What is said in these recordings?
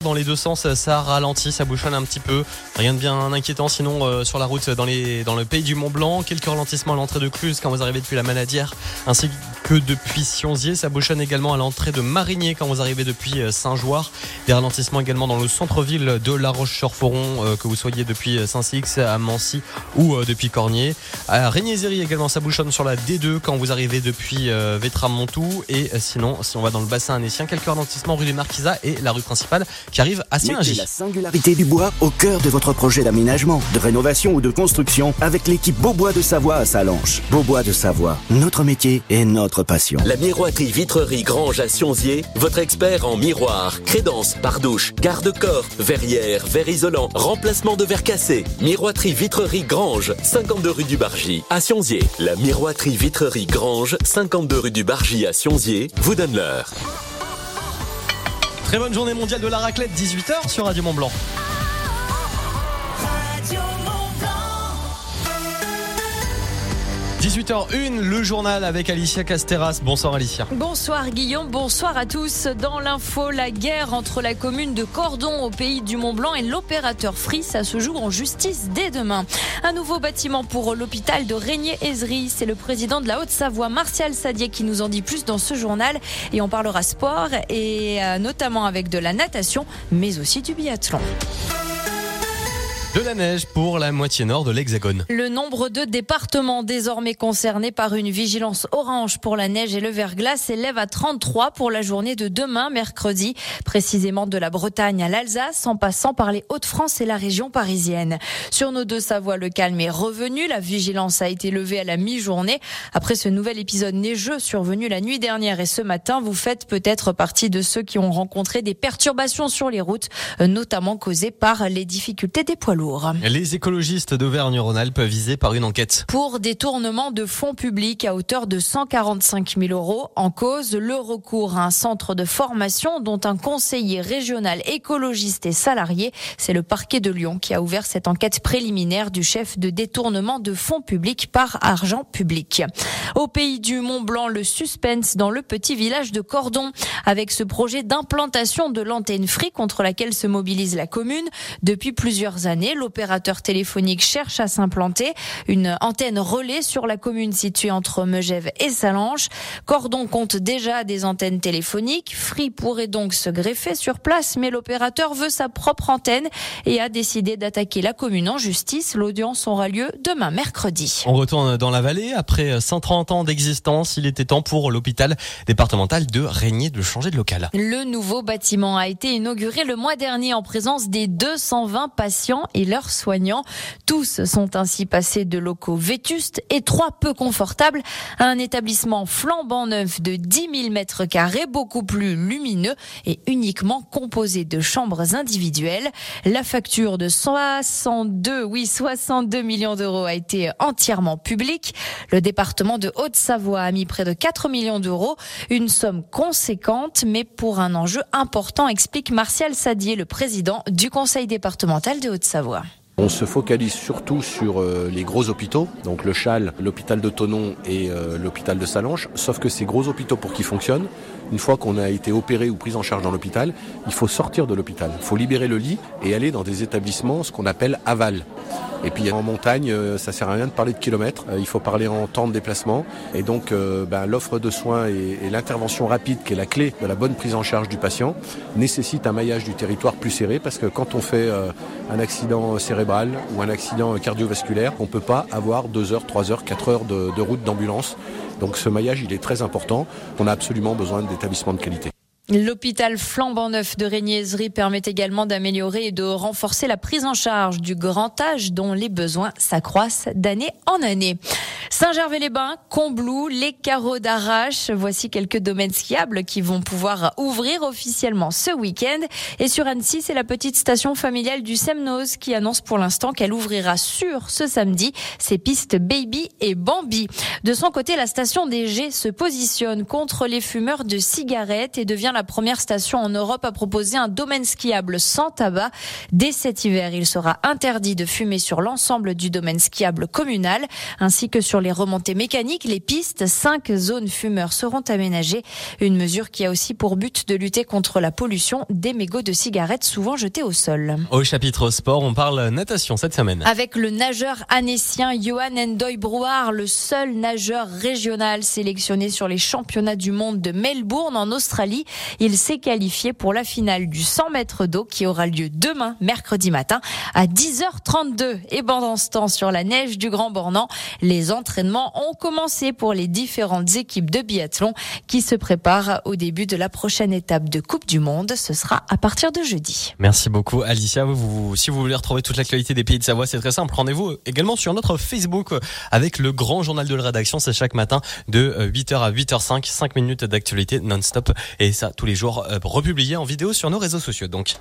Dans les deux sens, ça ralentit, ça bouchonne un petit peu. Rien de bien inquiétant sinon sur la route dans le pays du Mont-Blanc. Quelques ralentissements à l'entrée de Cluse quand vous arrivez depuis la Manadière, ainsi que depuis Sionzier. Ça bouchonne également à l'entrée de Marigné quand vous arrivez depuis Saint-Joire. Des ralentissements également dans le centre-ville de La Roche-sur-Foron, que vous soyez depuis Saint-Cix, à Mancy ou depuis Cornier. À Régnier-Zéry également, ça bouchonne sur la D2 quand vous arrivez depuis Vétram-Montou. Et sinon, si on va dans le bassin annécien, quelques ralentissements rue des Marquisats et la rue principale qui arrive à Saint-Gingy. Mettez la singularité du bois au cœur de votre projet d'aménagement, de rénovation ou de construction avec l'équipe Beaubois de Savoie à Sallanches. Beaubois de Savoie, notre métier et notre passion. La miroiterie Vitrerie Grange à Sionzier, votre expert en miroir, crédence, pardouche, garde-corps, verrière, verre isolant, remplacement de verre cassé. Miroiterie Vitrerie Grange, 52 rue du Bargy à Sionzier. La miroiterie Vitrerie Grange, 52 rue du Bargy à Sionzier, vous donne l'heure. Très bonne journée mondiale de la raclette, 18h sur Radio Mont-Blanc. 18h01, le journal avec Alicia Casteras. Bonsoir Alicia. Bonsoir Guillaume, bonsoir à tous. Dans l'info, la guerre entre la commune de Cordon au pays du Mont-Blanc et l'opérateur Free, ça se joue en justice dès demain. Un nouveau bâtiment pour l'hôpital de Régnier-Ezry. C'est le président de la Haute-Savoie, Martial Sadier, qui nous en dit plus dans ce journal. Et on parlera sport et notamment avec de la natation, mais aussi du biathlon. De la neige pour la moitié nord de l'Hexagone. Le nombre de départements désormais concernés par une vigilance orange pour la neige et le verglas s'élève à 33 pour la journée de demain, mercredi, précisément de la Bretagne à l'Alsace, en passant par les Hauts-de-France et la région parisienne. Sur nos deux Savoies, le calme est revenu. La vigilance a été levée à la mi-journée. Après ce nouvel épisode neigeux survenu la nuit dernière et ce matin, vous faites peut-être partie de ceux qui ont rencontré des perturbations sur les routes, notamment causées par les difficultés des poids lourds. Les écologistes d'Auvergne-Rhône-Alpes visés par une enquête. Pour détournement de fonds publics à hauteur de 145 000 €, en cause le recours à un centre de formation dont un conseiller régional écologiste et salarié. C'est le parquet de Lyon qui a ouvert cette enquête préliminaire du chef de détournement de fonds publics par argent public. Au pays du Mont-Blanc, le suspense dans le petit village de Cordon avec ce projet d'implantation de l'antenne Free contre laquelle se mobilise la commune. Depuis plusieurs années, l'opérateur téléphonique cherche à s'implanter. Une antenne relais sur la commune située entre Megève et Sallanches. Cordon compte déjà des antennes téléphoniques. Free pourrait donc se greffer sur place, mais l'opérateur veut sa propre antenne et a décidé d'attaquer la commune en justice. L'audience aura lieu demain mercredi. On retourne dans la vallée. Après 130 ans d'existence, il était temps pour l'hôpital départemental de Régnier de changer de local. Le nouveau bâtiment a été inauguré le mois dernier en présence des 220 patients et leurs soignants. Tous sont ainsi passés de locaux vétustes, étroits, peu confortables, à un établissement flambant neuf de 10 000 mètres carrés, beaucoup plus lumineux et uniquement composé de chambres individuelles. La facture de 62 millions d'euros a été entièrement publique. Le département de Haute-Savoie a mis près de 4 millions d'euros, une somme conséquente, mais pour un enjeu important, explique Martial Sadier, le président du conseil départemental de Haute-Savoie. On se focalise surtout sur les gros hôpitaux, donc le Châle, l'hôpital de Thonon et l'hôpital de Sallanches, sauf que ces gros hôpitaux, pour qu'ils fonctionnent, une fois qu'on a été opéré ou pris en charge dans l'hôpital, il faut sortir de l'hôpital. Il faut libérer le lit et aller dans des établissements, ce qu'on appelle aval. Et puis en montagne, ça sert à rien de parler de kilomètres, il faut parler en temps de déplacement. Et donc l'offre de soins et l'intervention rapide, qui est la clé de la bonne prise en charge du patient, nécessite un maillage du territoire plus serré, parce que quand on fait un accident cérébral ou un accident cardiovasculaire, on ne peut pas avoir 2 heures, 3 heures, 4 heures de route d'ambulance. Donc ce maillage, il est très important. On a absolument besoin d'établissements de qualité. L'hôpital flambant neuf de Régnier-Ezry permet également d'améliorer et de renforcer la prise en charge du grand âge dont les besoins s'accroissent d'année en année. Saint-Gervais-les-Bains, Combloux, les Carreaux d'Arrache, voici quelques domaines skiables qui vont pouvoir ouvrir officiellement ce week-end. Et sur Annecy, c'est la petite station familiale du Semnoz qui annonce pour l'instant qu'elle ouvrira sur ce samedi ses pistes Baby et Bambi. De son côté, la station des G se positionne contre les fumeurs de cigarettes et devient la la première station en Europe à proposer un domaine skiable sans tabac. Dès cet hiver, il sera interdit de fumer sur l'ensemble du domaine skiable communal, ainsi que sur les remontées mécaniques, les pistes. 5 zones fumeurs seront aménagées. Une mesure qui a aussi pour but de lutter contre la pollution des mégots de cigarettes souvent jetés au sol. Au chapitre sport, on parle natation cette semaine. Avec le nageur annécien Johan Ndoye Brouard, le seul nageur régional sélectionné sur les championnats du monde de Melbourne en Australie. Il s'est qualifié pour la finale du 100 mètres d'eau qui aura lieu demain, mercredi matin, à 10h32. Et pendant ce temps, sur la neige du Grand Bornand, les entraînements ont commencé pour les différentes équipes de biathlon qui se préparent au début de la prochaine étape de Coupe du Monde. Ce sera à partir de jeudi. Merci beaucoup Alicia. Si vous voulez retrouver toute l'actualité des Pays de Savoie, c'est très simple. Rendez-vous également sur notre Facebook avec le grand journal de la rédaction. C'est chaque matin de 8h à 8h05, 5 minutes d'actualité non-stop. Et ça, tous les jours, republié en vidéo sur nos réseaux sociaux. Donc.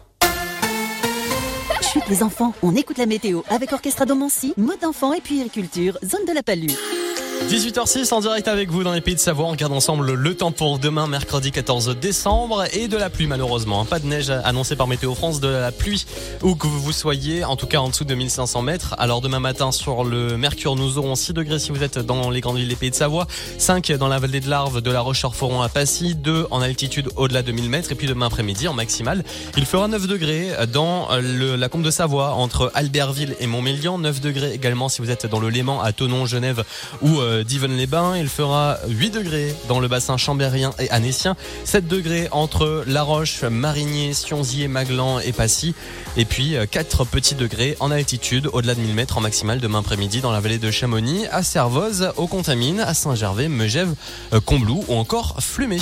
Chut les enfants, on écoute la météo avec Orchestra Domancy, mode enfant et puériculture, zone de la Palue. 18h06 en direct avec vous dans les Pays de Savoie. On regarde ensemble le temps pour demain, mercredi 14 décembre. Et de la pluie malheureusement. Pas de neige annoncée par Météo France, de la pluie où que vous soyez, en tout cas en dessous de 1500 mètres. Alors demain matin sur le Mercure, nous aurons 6 degrés si vous êtes dans les grandes villes des Pays de Savoie, 5 dans la vallée de l'Arve, de la Roche-sur-Foron à Passy, 2 en altitude au-delà de 1000 mètres. Et puis demain après-midi en maximale, il fera 9 degrés dans la Combe de Savoie entre Albertville et Montmélian. 9 degrés également si vous êtes dans le Léman à Thonon, Genève ou Divonne-les-Bains. Il fera 8 degrés dans le bassin chambérien et annécien, 7 degrés entre La Roche, Marigné, Sionzier, Maglan et Passy, et puis 4 petits degrés en altitude au-delà de 1000 mètres en maximale demain après-midi dans la vallée de Chamonix, à Servoz, aux Contamines, à Saint-Gervais, Megève, Combloux ou encore Flumé.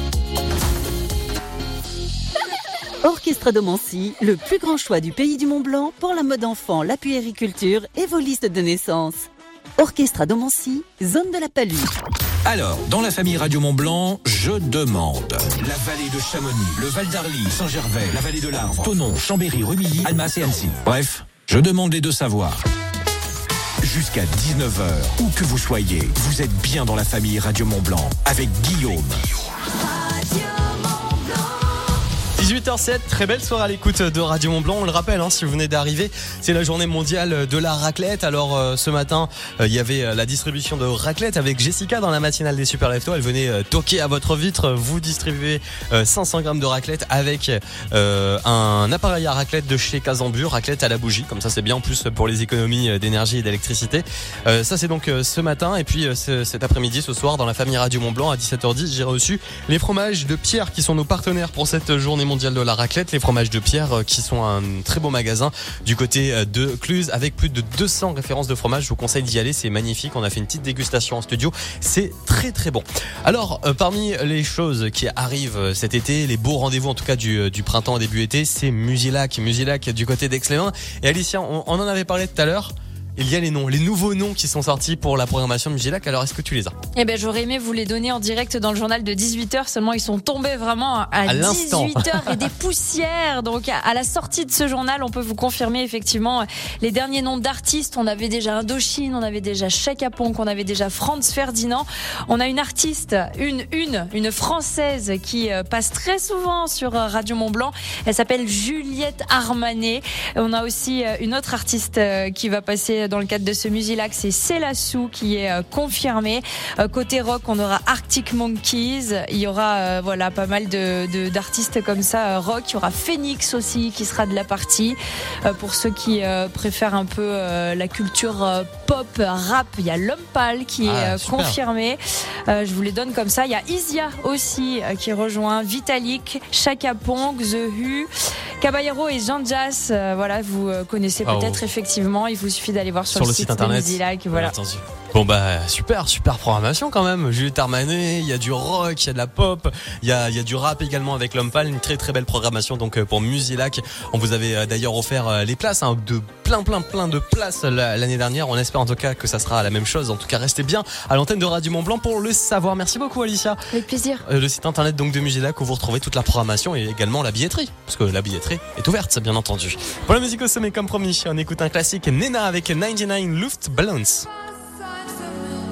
Orchestra Domancy, le plus grand choix du pays du Mont-Blanc pour la mode enfant, la puériculture et vos listes de naissance. Orchestra Domancy, zone de la Palue. Alors, dans la famille Radio Mont-Blanc, je demande la vallée de Chamonix, le Val d'Arly, Saint-Gervais, la vallée de l'Arve, Thonon, Chambéry, Rumilly, Almas et Annecy. Bref, je demande les deux savoirs. Jusqu'à 19h, où que vous soyez, vous êtes bien dans la famille Radio Mont-Blanc avec Guillaume. 18h07, très belle soirée à l'écoute de Radio Mont-Blanc. On le rappelle, si vous venez d'arriver, c'est la journée mondiale de la raclette. Alors ce matin, il y avait la distribution de raclette avec Jessica dans la matinale des Super Leftos. Elle venait toquer à votre vitre. Vous distribuez 500 grammes de raclette avec un appareil à raclette de chez Casambur, raclette à la bougie. Comme ça, c'est bien en plus pour les économies d'énergie et d'électricité. Ça, c'est donc ce matin. Et puis cet après-midi, ce soir, dans la famille Radio Mont-Blanc, à 17h10, j'ai reçu les fromages de Pierre qui sont nos partenaires pour cette journée mondiale de la raclette. Les fromages de Pierre qui sont un très beau magasin du côté de Cluse avec plus de 200 références de fromage. Je vous conseille d'y aller, c'est magnifique. On a fait une petite dégustation en studio, c'est très très bon. Alors parmi les choses qui arrivent cet été, les beaux rendez-vous en tout cas du printemps début été, c'est Musilac du côté d'Aix-les-Bains. Et Alicia, on en avait parlé tout à l'heure. Il y a les nouveaux noms qui sont sortis pour la programmation de Musilac. Alors, est-ce que tu les as ? Eh ben, j'aurais aimé vous les donner en direct dans le journal de 18h. Seulement, ils sont tombés vraiment à 18h et des poussières. Donc, à la sortie de ce journal, on peut vous confirmer effectivement les derniers noms d'artistes. On avait déjà Indochine, on avait déjà Chaka Ponk, on avait déjà Franz Ferdinand. On a une artiste, une française qui passe très souvent sur Radio Mont-Blanc. Elle s'appelle Juliette Armanet. On a aussi une autre artiste qui va passer dans le cadre de ce Musilac, c'est Célassou qui est confirmé. Côté rock, on aura Arctic Monkeys. Il y aura pas mal d'artistes comme ça rock. Il y aura Phoenix aussi qui sera de la partie. Pour ceux qui préfèrent un peu la culture pop, rap, il y a L'Homme Pâle qui est confirmé. Je vous les donne comme ça. Il y a Isia aussi qui rejoint Vitalik, Chaka Ponk, The Who, Caballero et Jean Jazz. Vous connaissez peut-être effectivement. Il vous suffit d'aller voir sur le site internet de Musilac. Voilà. Bon super programmation quand même. Juliette Armanet, il y a du rock, il y a de la pop, il y a du rap également avec L'Homme Pâle, une très très belle programmation donc pour Musilac. On vous avait d'ailleurs offert les places, de plein de places l'année dernière. On espère en tout cas que ça sera la même chose. En tout cas, restez bien à l'antenne de Radio Mont-Blanc pour le savoir. Merci beaucoup Alicia. Avec plaisir. Le site internet donc de Musilac où vous retrouvez toute la programmation et également la billetterie, parce que la billetterie est ouverte bien entendu. Pour la musique au sommet comme promis, on écoute un classique Nena avec 99 Luftballons.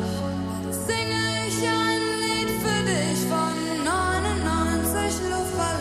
Singe ich ein Lied für dich von 99 Luftballons.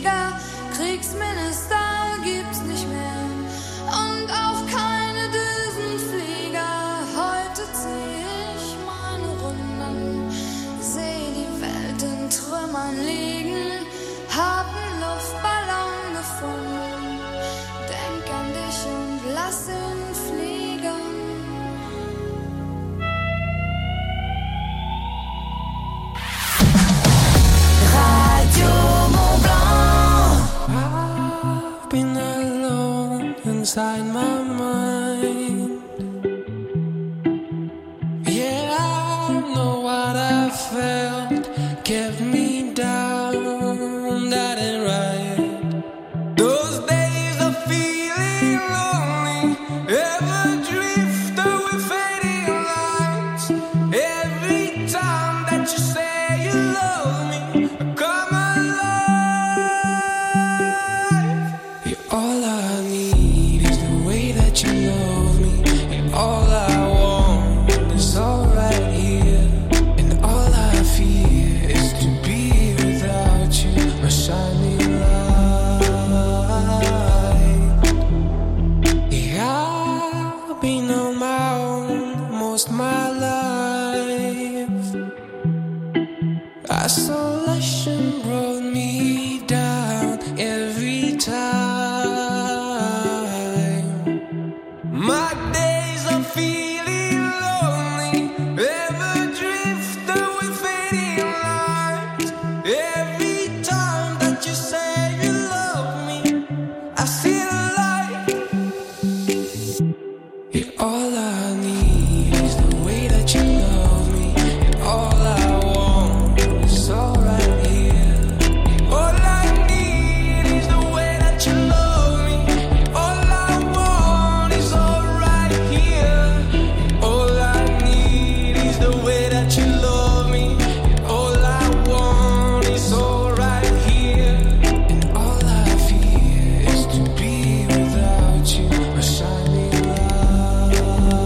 Flieger, Kriegsminister gibt's nicht mehr und auch keine Düsenflieger. Heute zieh ich meine Runden, seh die Welt in Trümmern liegen, hab 'n Luftballon gefunden, denk an dich und lass ihn fliegen. Radio Mont Blanc. I've been alone inside my mind. Yeah, I know what I felt kept me down, that ain't right. Those days of feeling lonely, ever drift with fading lights. Every time that you say you love me, I come alive. Yeah, all I need is the way that you love me, and all I want is all right here, and all I fear is to be without you, my shining light. Yeah, I've been on my own most of my life. Isolation brought me down every time. My days of feeling lonely, ever drifting with fading lights. Every time that you say you love me, I see the light. Yeah, all I need is the way that you love me, and all I want is all right here. All I need is the way that you love me, and all I want is all right here. All I need is the way that you love me, and all I want is all right here. And all I fear is to be without you, my shining light.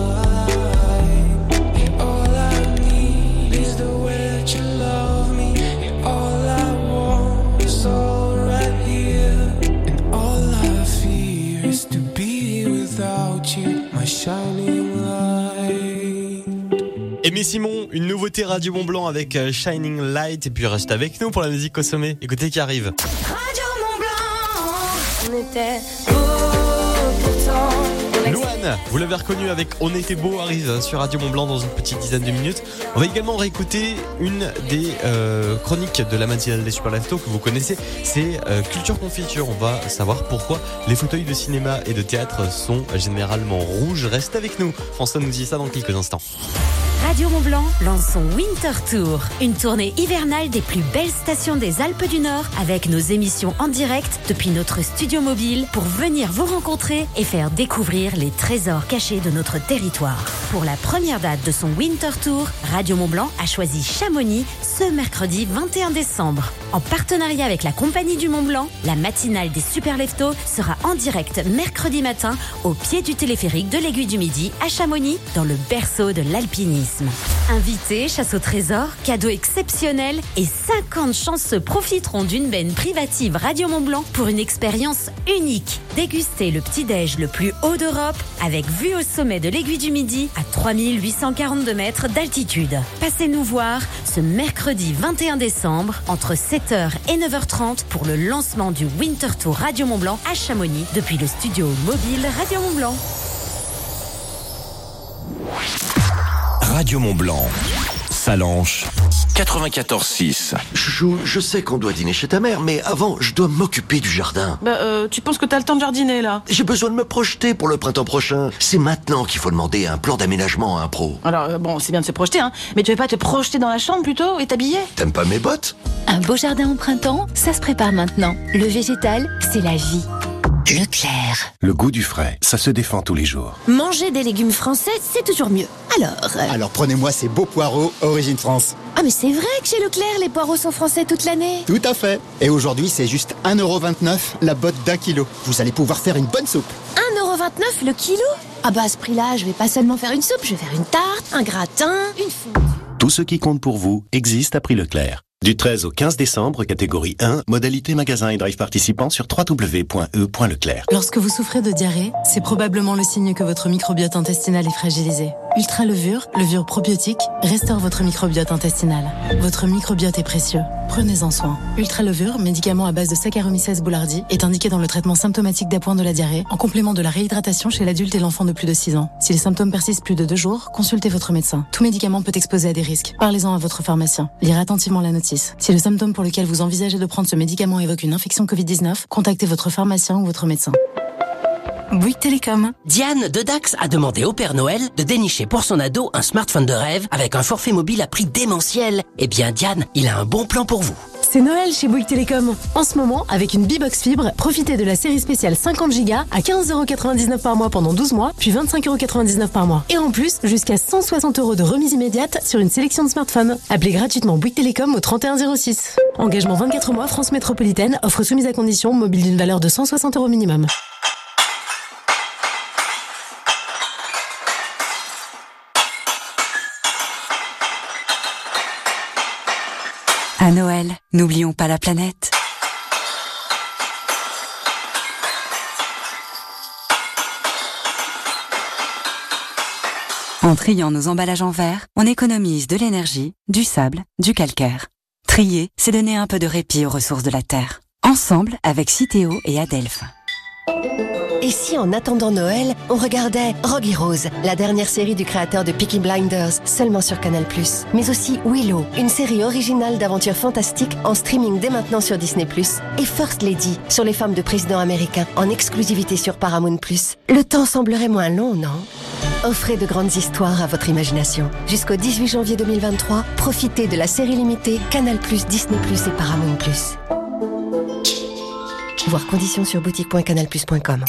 And all I need is the way that you love me, and all I want is all right here. And all I fear is to be without you, my shining light. Aimé Simon, une nouveauté Radio Mont Blanc avec Shining Light. Et puis reste avec nous pour la musique au sommet. Écoutez qui arrive. Radio Mont Blanc, on était beau pourtant. Louane, vous l'avez reconnu avec On était beau, arrive sur Radio Mont Blanc dans une petite dizaine de minutes. On va également réécouter une des chroniques de la matinale des Super Leftos que vous connaissez. C'est Culture Confiture. On va savoir pourquoi les fauteuils de cinéma et de théâtre sont généralement rouges. Reste avec nous. François nous dit ça dans quelques instants. Radio Mont Blanc lance son Winter Tour, une tournée hivernale des plus belles stations des Alpes du Nord avec nos émissions en direct depuis notre studio mobile pour venir vous rencontrer et faire découvrir les trésors cachés de notre territoire. Pour la première date de son Winter Tour, Radio Mont Blanc a choisi Chamonix ce mercredi 21 décembre. En partenariat avec la Compagnie du Mont Blanc, la matinale des Super Leftos sera en direct mercredi matin au pied du téléphérique de l'Aiguille du Midi à Chamonix, dans le berceau de l'alpinisme. Invités, chasse au trésor, cadeaux exceptionnels et 50 chanceux profiteront d'une benne privative Radio Mont Blanc pour une expérience unique. Dégustez le petit-déj le plus haut d'Europe avec vue au sommet de l'Aiguille du Midi à 3842 mètres d'altitude. Passez nous voir ce mercredi 21 décembre entre 7h et 9h30 pour le lancement du Winter Tour Radio Mont Blanc à Chamonix depuis le studio mobile Radio Mont Blanc. Radio Mont Blanc, Salanches, 94.6. Chouchou, je sais qu'on doit dîner chez ta mère, mais avant, je dois m'occuper du jardin. Tu penses que t'as le temps de jardiner, là? J'ai besoin de me projeter pour le printemps prochain. C'est maintenant qu'il faut demander un plan d'aménagement à un pro. Alors, bon, c'est bien de se projeter, hein. Mais tu veux pas te projeter dans la chambre, plutôt, et t'habiller? T'aimes pas mes bottes? Un beau jardin au printemps, ça se prépare maintenant. Le végétal, c'est la vie. Leclerc. Le goût du frais, ça se défend tous les jours. Manger des légumes français, c'est toujours mieux. Alors prenez-moi ces beaux poireaux Origine France. Ah mais c'est vrai que chez Leclerc, les poireaux sont français toute l'année. Tout à fait. Et aujourd'hui, c'est juste 1,29€ la botte d'1 kilo. Vous allez pouvoir faire une bonne soupe. 1,29€ le kilo? Ah bah à ce prix-là, je vais pas seulement faire une soupe, je vais faire une tarte, un gratin, une fondue. Tout ce qui compte pour vous existe à prix Leclerc. Du 13 au 15 décembre, catégorie 1, modalité magasin et drive participants sur www.e.leclerc. Lorsque vous souffrez de diarrhée, c'est probablement le signe que votre microbiote intestinal est fragilisé. Ultra levure probiotique, restaure votre microbiote intestinal. Votre microbiote est précieux. Prenez-en soin. Ultra levure, médicament à base de Saccharomyces boulardii, est indiqué dans le traitement symptomatique d'appoint de la diarrhée, en complément de la réhydratation chez l'adulte et l'enfant de plus de 6 ans. Si les symptômes persistent plus de 2 jours, consultez votre médecin. Tout médicament peut exposer à des risques. Parlez-en à votre pharmacien. Lire attentivement la notice. Si le symptôme pour lequel vous envisagez de prendre ce médicament évoque une infection Covid-19, contactez votre pharmacien ou votre médecin. Bouygues Télécom. Diane de Dax a demandé au Père Noël de dénicher pour son ado un smartphone de rêve avec un forfait mobile à prix démentiel. Eh bien Diane, il a un bon plan pour vous. C'est Noël chez Bouygues Télécom. En ce moment, avec une B-Box Fibre, profitez de la série spéciale 50 Go à 15,99€ par mois pendant 12 mois, puis 25,99€ par mois. Et en plus, jusqu'à 160€ de remise immédiate sur une sélection de smartphones. Appelez gratuitement Bouygues Télécom au 3106. Engagement 24 mois, France Métropolitaine, offre soumise à condition, mobile d'une valeur de 160€ minimum. À Noël, n'oublions pas la planète. En triant nos emballages en verre, on économise de l'énergie, du sable, du calcaire. Trier, c'est donner un peu de répit aux ressources de la Terre. Ensemble avec Citeo et Adelph. Et si en attendant Noël, on regardait Rogue Heroes, la dernière série du créateur de Peaky Blinders, seulement sur Canal+. Mais aussi Willow, une série originale d'aventures fantastiques en streaming dès maintenant sur Disney+. Et First Lady, sur les femmes de présidents américains, en exclusivité sur Paramount+. Le temps semblerait moins long, non ? Offrez de grandes histoires à votre imagination. Jusqu'au 18 janvier 2023, profitez de la série limitée Canal+, Disney+, et Paramount+. Voir conditions sur boutique.canalplus.com.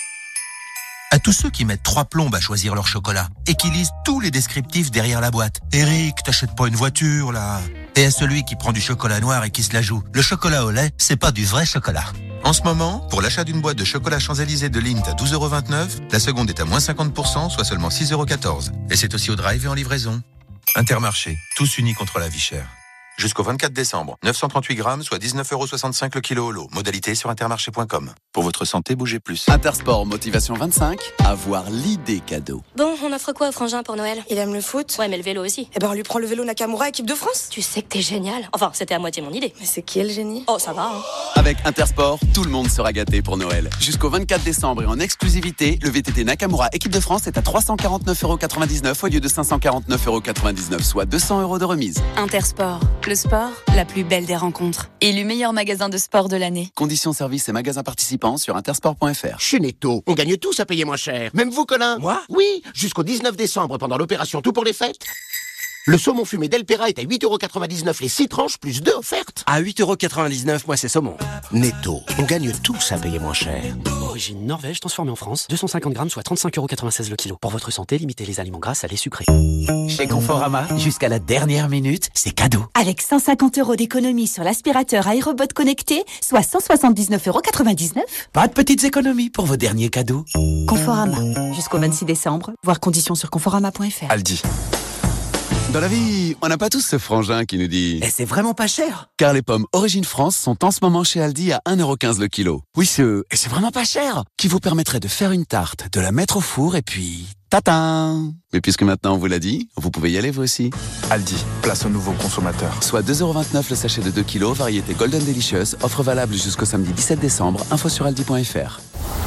À tous ceux qui mettent 3 plombes à choisir leur chocolat et qui lisent tous les descriptifs derrière la boîte. Eric, t'achètes pas une voiture, là. Et à celui qui prend du chocolat noir et qui se la joue. Le chocolat au lait, c'est pas du vrai chocolat. En ce moment, pour l'achat d'une boîte de chocolat Champs-Élysées de Lindt à 12,29€, la seconde est à moins 50%, soit seulement 6,14€. Et c'est aussi au drive et en livraison. Intermarché, tous unis contre la vie chère. Jusqu'au 24 décembre, 938 grammes, soit 19,65€ le kilo au lot. Modalité sur intermarché.com. Pour votre santé, bougez plus. Intersport Motivation 25, avoir l'idée cadeau. Bon, on offre quoi au frangin pour Noël? Il aime le foot. Ouais, mais le vélo aussi. Eh ben, on lui prend le vélo Nakamura, équipe de France. Tu sais que t'es génial. Enfin, c'était à moitié mon idée. Mais c'est qui est le génie? Oh, ça va, hein. Avec Intersport, tout le monde sera gâté pour Noël. Jusqu'au 24 décembre et en exclusivité, le VTT Nakamura équipe de France est à 349,99€ au lieu de 549,99€, soit 200€ de remise. Intersport, le sport, la plus belle des rencontres. Élu meilleur magasin de sport de l'année. Conditions services et magasins participants sur intersport.fr. Chez Netto, on gagne tous à payer moins cher. Même vous, Colin. Moi? Oui, jusqu'au 19 décembre pendant l'opération Tout pour les fêtes. Le saumon fumé d'Elpera est à 8,99€ les 6 tranches plus 2 offertes. À 8,99€, moi c'est saumon. Netto, on gagne tous à payer moins cher. Origine Norvège, transformée en France. 250 grammes, soit 35,96€ le kilo. Pour votre santé, limitez les aliments gras, salés, sucrés. Chez Conforama, jusqu'à la dernière minute, c'est cadeau. Avec 150€ d'économie sur l'aspirateur Aérobot connecté, soit 179,99€. Pas de petites économies pour vos derniers cadeaux. Conforama, jusqu'au 26 décembre. Voir conditions sur conforama.fr. Aldi. Dans la vie, on n'a pas tous ce frangin qui nous dit « Et c'est vraiment pas cher !» Car les pommes Origine France sont en ce moment chez Aldi à 1,15€ le kilo. Oui, et c'est vraiment pas cher !» Qui vous permettrait de faire une tarte, de la mettre au four et puis... Tatin! Mais puisque maintenant on vous l'a dit, vous pouvez y aller vous aussi. Aldi, place aux nouveaux consommateurs. Soit 2,29€ le sachet de 2 kilos, variété Golden Delicious, offre valable jusqu'au samedi 17 décembre, info sur aldi.fr.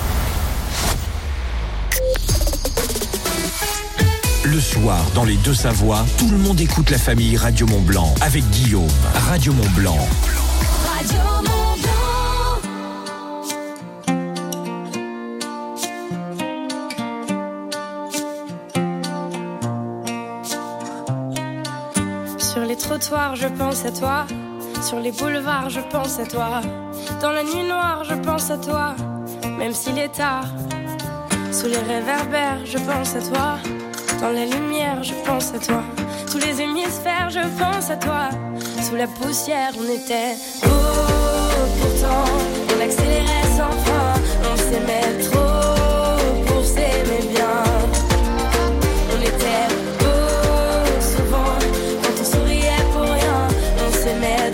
Le soir, dans les Deux-Savoies, tout le monde écoute la famille Radio Mont-Blanc avec Guillaume. Radio Mont-Blanc. Radio Mont-Blanc. Sur les trottoirs, je pense à toi. Sur les boulevards, je pense à toi. Dans la nuit noire, je pense à toi. Même s'il est tard. Sous les réverbères, je pense à toi. Dans la lumière, je pense à toi. Tous les hémisphères, je pense à toi. Sous la poussière, on était beau. Pourtant, on accélérait sans frein. On s'aimait trop pour s'aimer bien. On était beau souvent quand on souriait pour rien. On s'aimait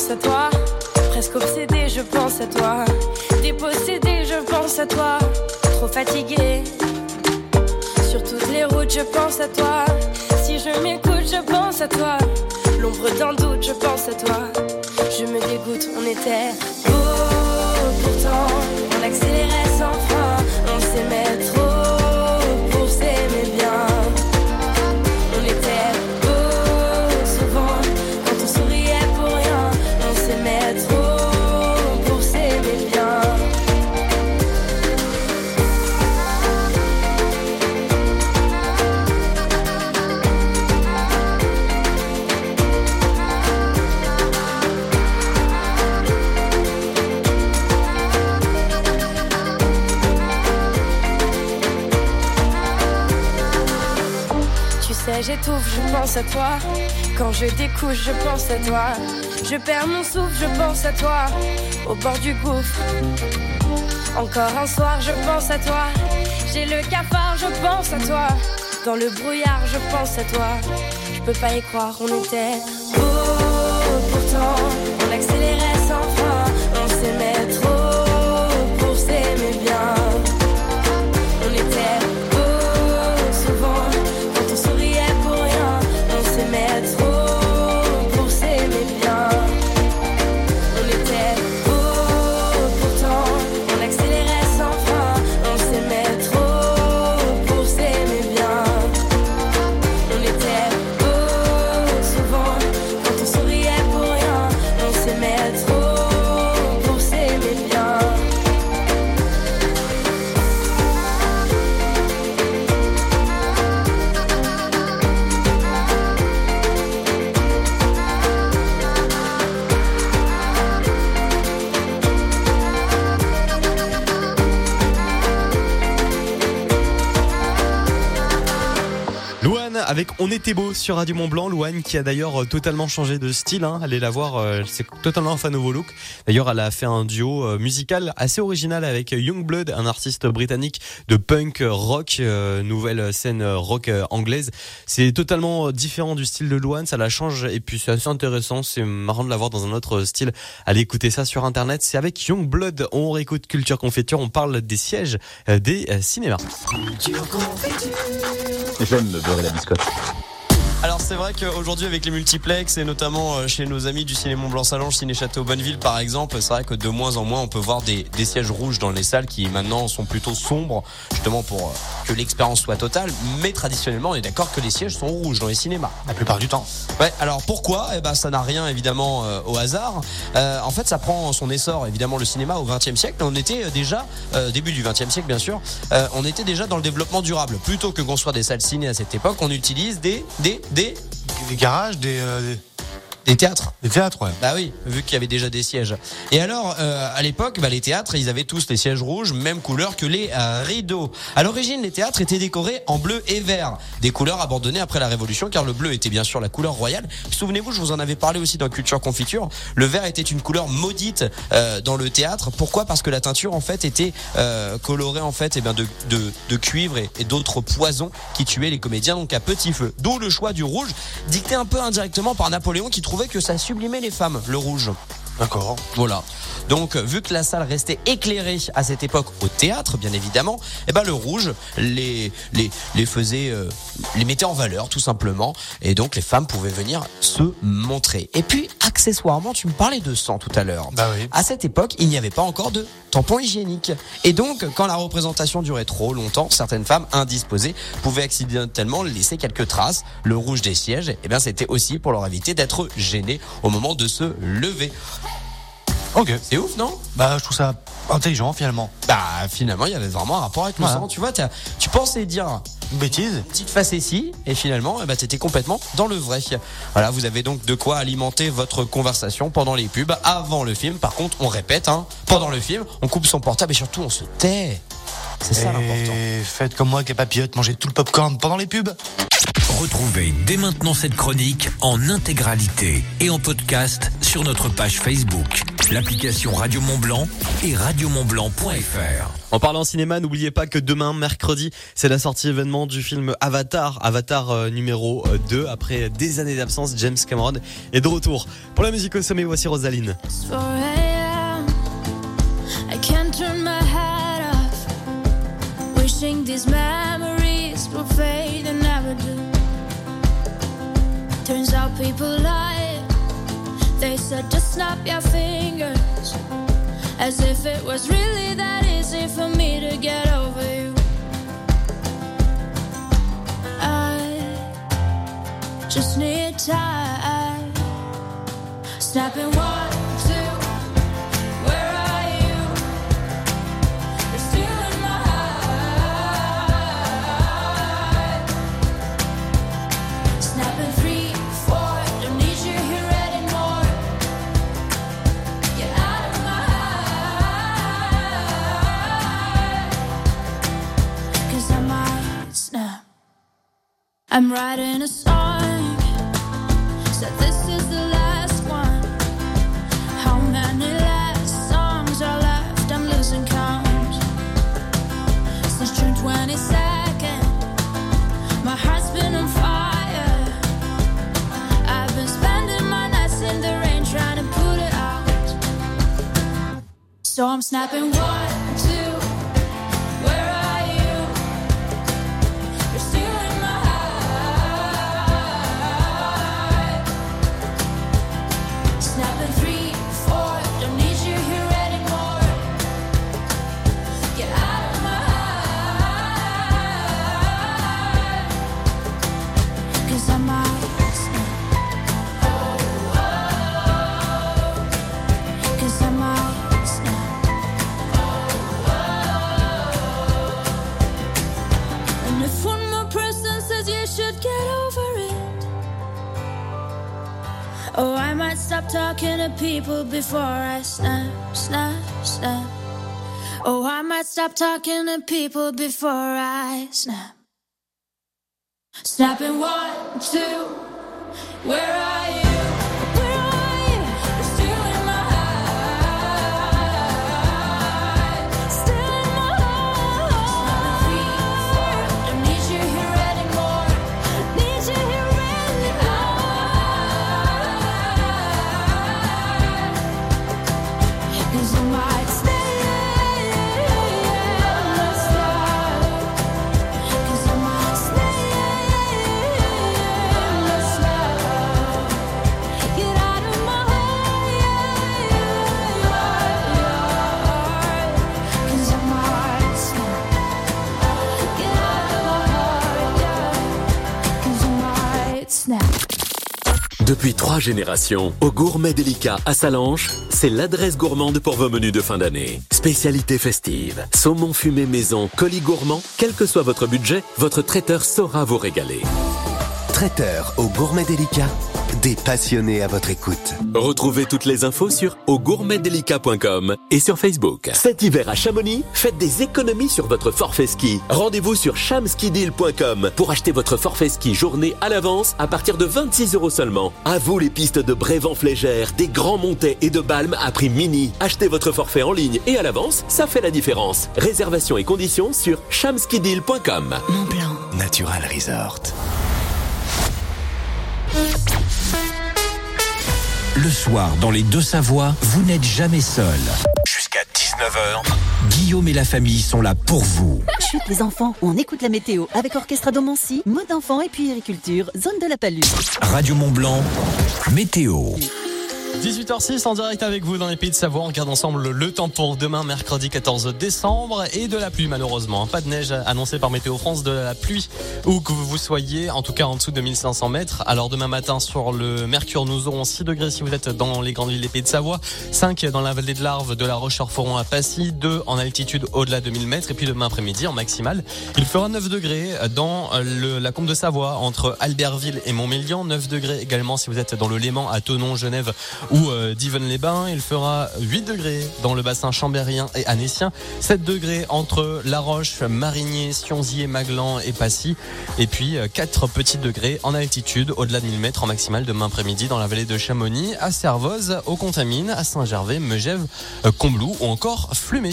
pense à toi. Presque obsédée, je pense à toi. Dépossédée, je pense à toi. Trop fatiguée. Sur toutes les routes, je pense à toi. Si je m'écoute, je pense à toi. L'ombre d'un doute, je pense à toi. Je me dégoûte, on était beaux. Pourtant, on accélérait sans frein. On s'aimait trop pour s'aimer bien. On était beaux souvent. Quand on souriait pour rien. On s'aimait trop pour s'aimer bien. J'étouffe, je pense à toi. Quand je découche, je pense à toi. Je perds mon souffle, je pense à toi. Au bord du gouffre. Encore un soir, je pense à toi. J'ai le cafard, je pense à toi. Dans le brouillard, je pense à toi. Je peux pas y croire, on était beaux. Pourtant, on accélérait sans frein. On s'aimait trop pour s'aimer bien. On était trop pour s'aimer bien. On était beaux, pourtant on accélérait sans frein. On s'aimait trop pour s'aimer bien. On était beaux souvent quand on souriait pour rien. On s'aimait trop pour s'aimer bien. Avec On était beau sur Radio Mont Blanc, Louane qui a d'ailleurs totalement changé de style, hein. Allez la voir, c'est totalement un nouveau look. D'ailleurs, elle a fait un duo musical assez original avec Youngblood, un artiste britannique de punk rock, nouvelle scène rock anglaise. C'est totalement différent du style de Louane, ça la change et puis c'est assez intéressant, c'est marrant de la voir dans un autre style. Allez écouter ça sur internet, c'est avec Youngblood. On réécoute Culture Confiture, on parle des sièges des cinémas. J'aime me beurrer la biscotte. Alors c'est vrai qu'aujourd'hui avec les multiplex et notamment chez nos amis du Ciné Mont-Blanc-Salange, Ciné Château Bonneville par exemple, c'est vrai que de moins en moins on peut voir des sièges rouges dans les salles qui maintenant sont plutôt sombres, justement pour que l'expérience soit totale. Mais traditionnellement on est d'accord que les sièges sont rouges dans les cinémas. La plupart du temps. Ouais, alors pourquoi ? Eh ben ça n'a rien évidemment au hasard. En fait ça prend son essor évidemment le cinéma au XXe siècle. On était déjà, début du XXe siècle bien sûr, on était déjà dans le développement durable. Plutôt que construire des salles ciné à cette époque, on utilise des garages, des théâtres. Des théâtres, ouais. Bah oui, vu qu'il y avait déjà des sièges. Et alors, à l'époque, les théâtres, ils avaient tous les sièges rouges, même couleur que les rideaux. À l'origine, les théâtres étaient décorés en bleu et vert, des couleurs abandonnées après la Révolution, car le bleu était bien sûr la couleur royale. Souvenez-vous, je vous en avais parlé aussi dans Culture Confiture. Le vert était une couleur maudite dans le théâtre. Pourquoi ? Parce que la teinture, en fait, était colorée en fait, de cuivre et d'autres poisons qui tuaient les comédiens, donc à petit feu. D'où le choix du rouge, dicté un peu indirectement par Napoléon, qui trouvait que ça sublimait les femmes, le rouge. D'accord. Voilà. Donc, vu que la salle restait éclairée à cette époque au théâtre, bien évidemment, le rouge les faisait, les mettait en valeur, tout simplement. Et donc, les femmes pouvaient venir se montrer. Et puis, accessoirement, tu me parlais de sang tout à l'heure. Bah oui. À cette époque, il n'y avait pas encore de tampons hygiéniques. Et donc, quand la représentation durait trop longtemps, certaines femmes indisposées pouvaient accidentellement laisser quelques traces. Le rouge des sièges, c'était aussi pour leur éviter d'être gênées au moment de se lever. Ok. C'est ouf, non ? Bah, je trouve ça intelligent, finalement. Bah, finalement, il y avait vraiment un rapport avec le sang. Tu vois, tu pensais dire une bêtise, une petite facétie, et finalement, t'étais complètement dans le vrai. Voilà, vous avez donc de quoi alimenter votre conversation pendant les pubs, avant le film. Par contre, on répète, pendant le film, on coupe son portable et surtout, on se tait. C'est ça l'important. Et faites comme moi avec les papillotes, mangez tout le popcorn pendant les pubs. Retrouvez dès maintenant cette chronique en intégralité et en podcast sur notre page Facebook. l'application Radio Mont-Blanc et radiomontblanc.fr. En parlant cinéma, n'oubliez pas que demain, mercredi, c'est la sortie événement du film Avatar numéro 2. Après des années d'absence, James Cameron est de retour. Pour la musique au sommet, voici Rosaline. I can't turn my head off, wishing these memories will fade and never do. Turns out people lie. They said just snap your fingers, as if it was really that easy for me to get over you. I just need time. Snapping 1, 2. Where are you? You're still in my heart. Snapping 3, 4. Don't need you here anymore. Get out of my heart. 'Cause I might snap. I'm writing a song. Said this is the last one. How many last songs are left? I'm losing count. Since June 22nd, my heart's been on fire. I've been spending my nights in the rain trying to put it out. So I'm snapping 1, 2. Where are you? You're still in my heart. Snapping 3, 4. Don't need you here anymore. Get out of my heart. 'Cause I might snap. 'Cause I might snap. And if one more person says you should get over it, oh, I might stop talking to people before I snap, snap, snap. Oh, I might stop talking to people before I snap. Snapping 1, 2. Where are you? Where are you? You're still in my heart. Still in my heart. Snapping 3, 4. Don't need you here anymore. Need you here anymore. 'Cause I might stay. Let's start. 'Cause I might stay. Let's start. Get out of my heart. 'Cause I might stop. Get out of my heart. 'Cause I might snap. Depuis 3 générations, au Gourmet Délicat à Salanches, c'est l'adresse gourmande pour vos menus de fin d'année. Spécialité festive, saumon fumé maison, colis gourmand, quel que soit votre budget, votre traiteur saura vous régaler. Traiteur au Gourmet Délicat, des passionnés à votre écoute. Retrouvez toutes les infos sur augourmetdelicat.com et sur Facebook. Cet hiver à Chamonix, faites des économies sur votre forfait ski. Rendez-vous sur chamskideal.com pour acheter votre forfait ski journée à l'avance à partir de 26 € seulement. À vous les pistes de Brévent-Flégère, des Grands Montets et de Balme à prix mini. Achetez votre forfait en ligne et à l'avance, ça fait la différence. Réservation et conditions sur chamskideal.com. Mont-Blanc Natural Resort. Le soir, dans les Deux-Savoies, vous n'êtes jamais seul. Jusqu'à 19h. Guillaume et la famille sont là pour vous. Chut les enfants, on écoute la météo avec Orchestre Domancy, mode enfant et puis agriculture, zone de la Palue. Radio Mont-Blanc, météo. 18h06 en direct avec vous dans les Pays de Savoie. On regarde ensemble le temps pour demain, mercredi 14 décembre. Et de la pluie malheureusement. Pas de neige annoncée par Météo France, de la pluie où que vous soyez, en tout cas en dessous de 1500 mètres. Alors demain matin sur le Mercure, nous aurons 6 degrés si vous êtes dans les grandes villes des Pays de Savoie, 5 dans la vallée de l'Arve, de la Roche-sur-Foron à Passy, 2 en altitude au-delà de 1000 mètres. Et puis demain après-midi en maximale, il fera 9 degrés dans la Combe de Savoie entre Albertville et Montmélian. 9 degrés également si vous êtes dans le Léman à Thonon, Genève ou d'Yvonne-les-Bains. Il fera 8 degrés dans le bassin chambérien et annécien, 7 degrés entre La Roche, Marigné, Sionzier, Maglan et Passy, et puis 4 petits degrés en altitude au-delà de 1000 mètres en maximale demain après-midi dans la vallée de Chamonix, à Servoz, aux Contamines, à Saint-Gervais, Megève, Combloux ou encore Flumé.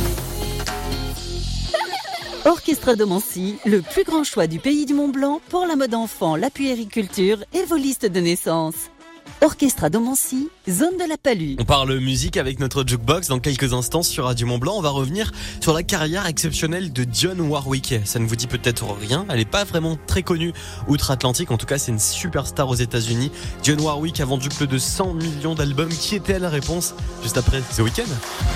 Orchestra Domancy, le plus grand choix du pays du Mont-Blanc pour la mode enfant, la puériculture et vos listes de naissance. Orchestra Domancy, zone de la Palue. On parle musique avec notre jukebox dans quelques instants sur Radio Mont-Blanc. On va revenir sur la carrière exceptionnelle de Dionne Warwick. Ça ne vous dit peut-être rien, elle n'est pas vraiment très connue outre-Atlantique. En tout cas, c'est une superstar aux États-Unis. Dionne Warwick a vendu plus de 100 millions d'albums. Qui était la réponse juste après The Weeknd?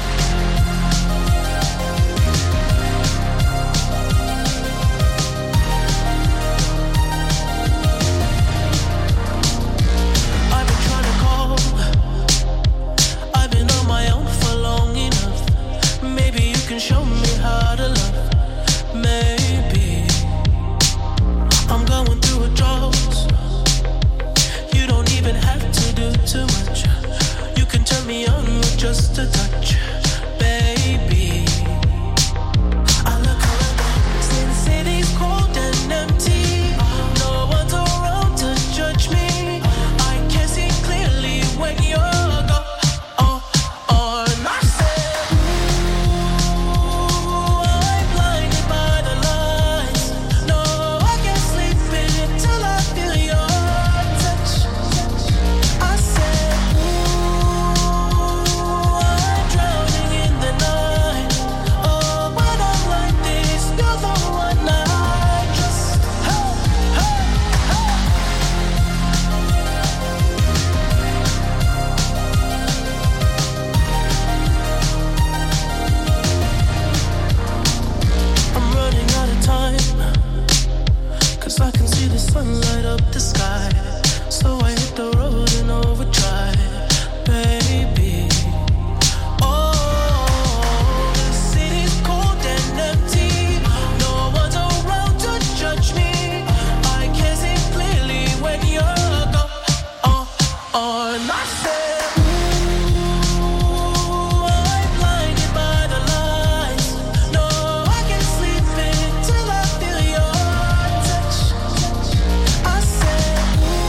Just a touch, baby. I look around, since city's cold and empty, no one's around to judge me. I can see clearly when you're gone. And I said, ooh, I'm blinded by the lights. No, I can't sleep until I feel your touch. I said, I can see the sun light up the sky, so I hit the road in overdrive, baby. Oh, the city's cold and empty, no one's around to judge me. I can see clearly when you're gone. And I said, ooh, I'm blinded by the lights. No, I can't sleep until I feel your touch. I said,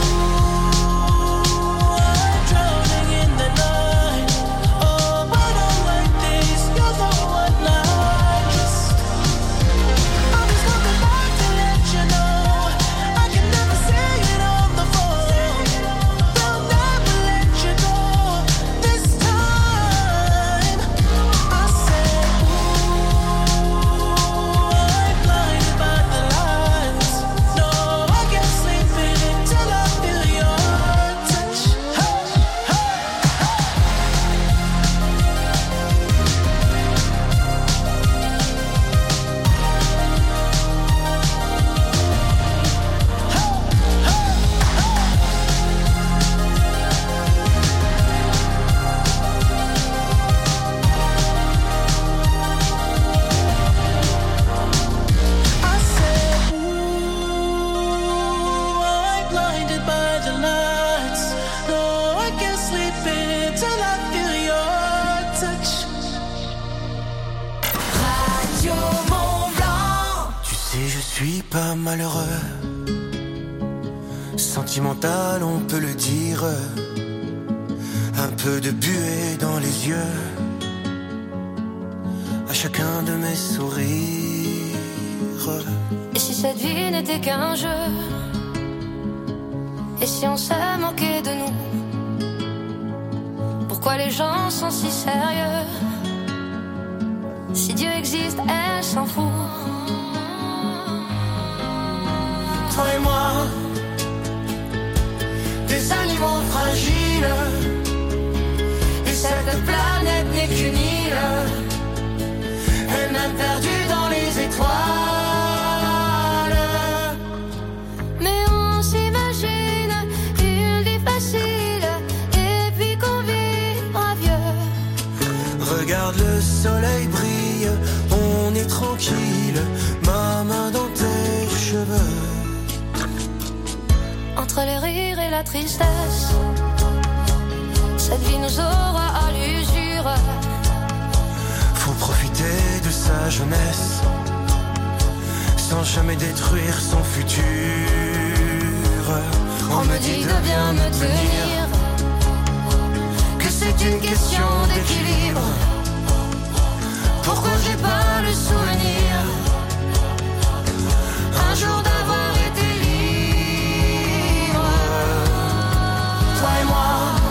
ooh, I'm drowning in the night. Oh, but I'm like this, you're the one I just. I'm just coming back to let you know I can never say it on the phone. They'll never let you go this time. I said, ooh, I'm blinded by the lights. No, I can't sleep until I feel your touch. I said, ooh, I'm blinded by the lights. No, I can't sleep until I feel your touch. Radio Mont-Blanc. Tu sais, je suis pas malheureux. Sentimental, on peut le dire. Un peu de buée dans les yeux. À chacun de mes sourires. Et si cette vie n'était qu'un jeu? Et si on se moquait de nous? Pourquoi les gens sont si sérieux? Si Dieu existe, elle s'en fout. Toi et moi, des animaux fragiles. Et cette planète n'est qu'une île. Elle-même perdue dans les étoiles. Mais on s'imagine une vie facile et puis qu'on vivra vieux. Regarde le soleil brille, on est tranquille. Ma main dans tes cheveux. Entre les rires et la tristesse, Cette vie nous aura à l'usure. Faut profiter de sa jeunesse sans jamais détruire son futur. On me dit de bien me tenir, que c'est une question d'équilibre. Pourquoi j'ai pas le souvenir un jour d'avoir été libre? Toi et moi,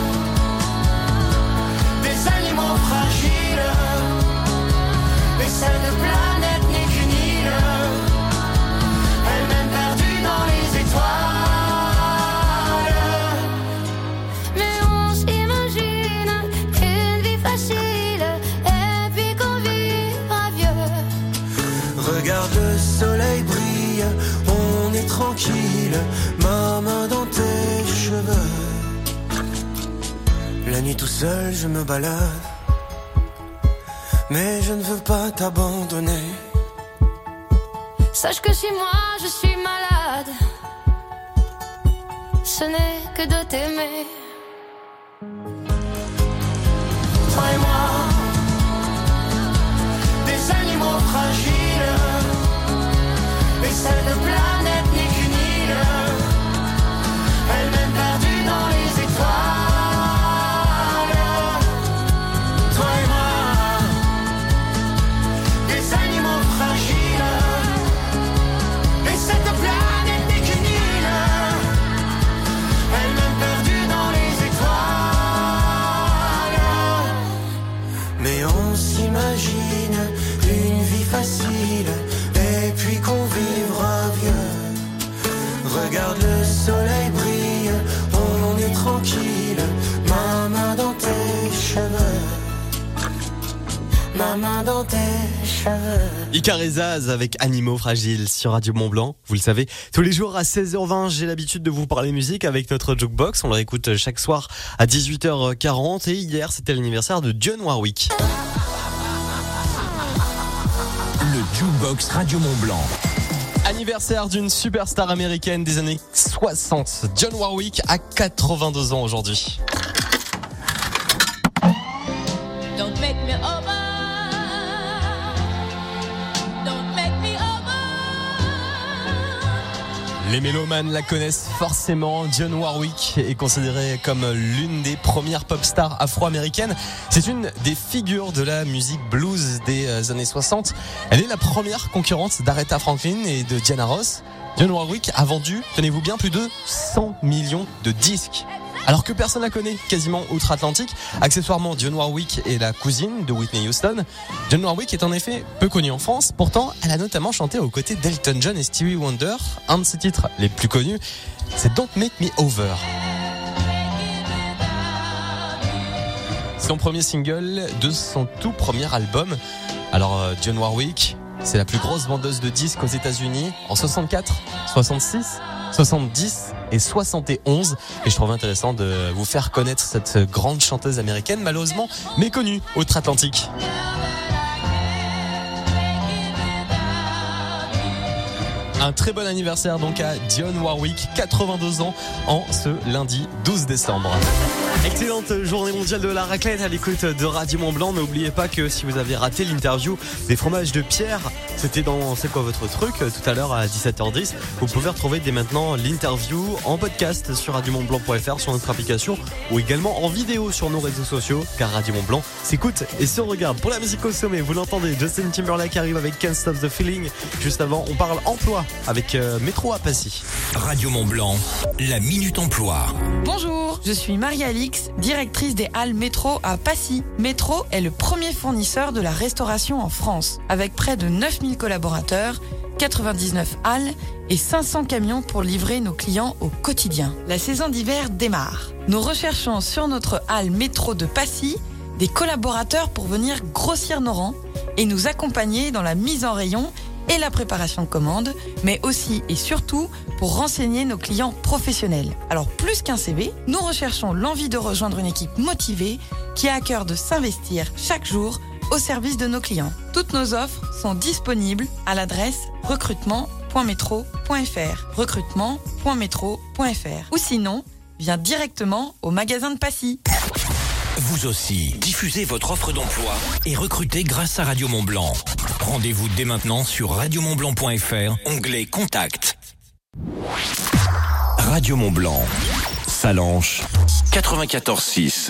des animaux fragiles, et cette planète n'est qu'une île, elle-même perdue dans les étoiles. Mais on s'imagine une vie facile, et puis qu'on vivra vieux. Regarde le soleil brille, on est tranquille, ma main dans tes cheveux. La nuit tout seul je me balade, mais je ne veux pas t'abandonner. Sache que si moi je suis malade, ce n'est que de t'aimer. Toi et moi, des animaux fragiles, et cette planète n'est qu'une île, elle-même perdue dans les étoiles. Toi et moi, des animaux fragiles, et cette planète n'est qu'une île, elle-même perdue dans les étoiles. Mais on s'imagine une vie facile, et puis qu'on vivra vieux. Regarde le soleil brille, on est tranquille, ma main dans tes cheveux, ma main dans tes cheveux. Icar et Zaz avec Animaux Fragiles sur Radio Mont-Blanc. Vous le savez, tous les jours à 16h20, j'ai l'habitude de vous parler musique avec notre jukebox. On le réécoute chaque soir à 18h40 et hier, c'était l'anniversaire de Dionne Warwick. Le jukebox Radio Mont-Blanc. Anniversaire d'une superstar américaine des années 60. Dionne Warwick a 82 ans aujourd'hui. Don't make me over. Don't make me over. Les mélomanes la connaissent forcément. Dionne Warwick est considérée comme l'une des premières pop stars afro-américaines. C'est une des figures de la musique blues des années 60. Elle est la première concurrente d'Aretha Franklin et de Diana Ross. Dionne Warwick a vendu, tenez-vous bien, plus de 100 millions de disques. Alors que personne la connaît quasiment outre-Atlantique. Accessoirement, Dionne Warwick est la cousine de Whitney Houston. Dionne Warwick est en effet peu connue en France. Pourtant, elle a notamment chanté aux côtés d'Elton John et Stevie Wonder. Un de ses titres les plus connus, c'est Don't Make Me Over. Son premier single de son tout premier album. Alors, Dionne Warwick, c'est la plus grosse vendeuse de disques aux États-Unis en 64, 66, 70 et 71. Et je trouve intéressant de vous faire connaître cette grande chanteuse américaine, malheureusement méconnue outre-Atlantique. Un très bon anniversaire donc à Dionne Warwick, 82 ans en ce lundi 12 décembre. Excellente journée mondiale de la raclette à l'écoute de Radio Mont-Blanc. N'oubliez pas que si vous avez raté l'interview des fromages de Pierre, c'était dans C'est quoi votre truc tout à l'heure à 17h10. Vous pouvez retrouver dès maintenant l'interview en podcast sur radiomontblanc.fr, sur notre application ou également en vidéo sur nos réseaux sociaux, car Radio Mont-Blanc s'écoute et se regarde. Pour la musique au sommet, vous l'entendez, Justin Timberlake arrive avec Can't Stop the Feeling. Juste avant, on parle emploi avec Métro à Passy. Radio Mont-Blanc, la Minute Emploi. Bonjour, je suis Marie-Alix, directrice des halles Métro à Passy. Métro est le premier fournisseur de la restauration en France, avec près de 9000 collaborateurs, 99 halles et 500 camions pour livrer nos clients au quotidien. La saison d'hiver démarre. Nous recherchons sur notre halle Métro de Passy des collaborateurs pour venir grossir nos rangs et nous accompagner dans la mise en rayon et la préparation de commandes, mais aussi et surtout pour renseigner nos clients professionnels. Alors plus qu'un CV, nous recherchons l'envie de rejoindre une équipe motivée qui a à cœur de s'investir chaque jour au service de nos clients. Toutes nos offres sont disponibles à l'adresse recrutement.metro.fr recrutement.metro.fr ou sinon, viens directement au magasin de Passy. Vous aussi, diffusez votre offre d'emploi et recrutez grâce à Radio Mont-Blanc. Rendez-vous dès maintenant sur radiomontblanc.fr, onglet Contact. Radio Mont-Blanc, Salanches, 94.6.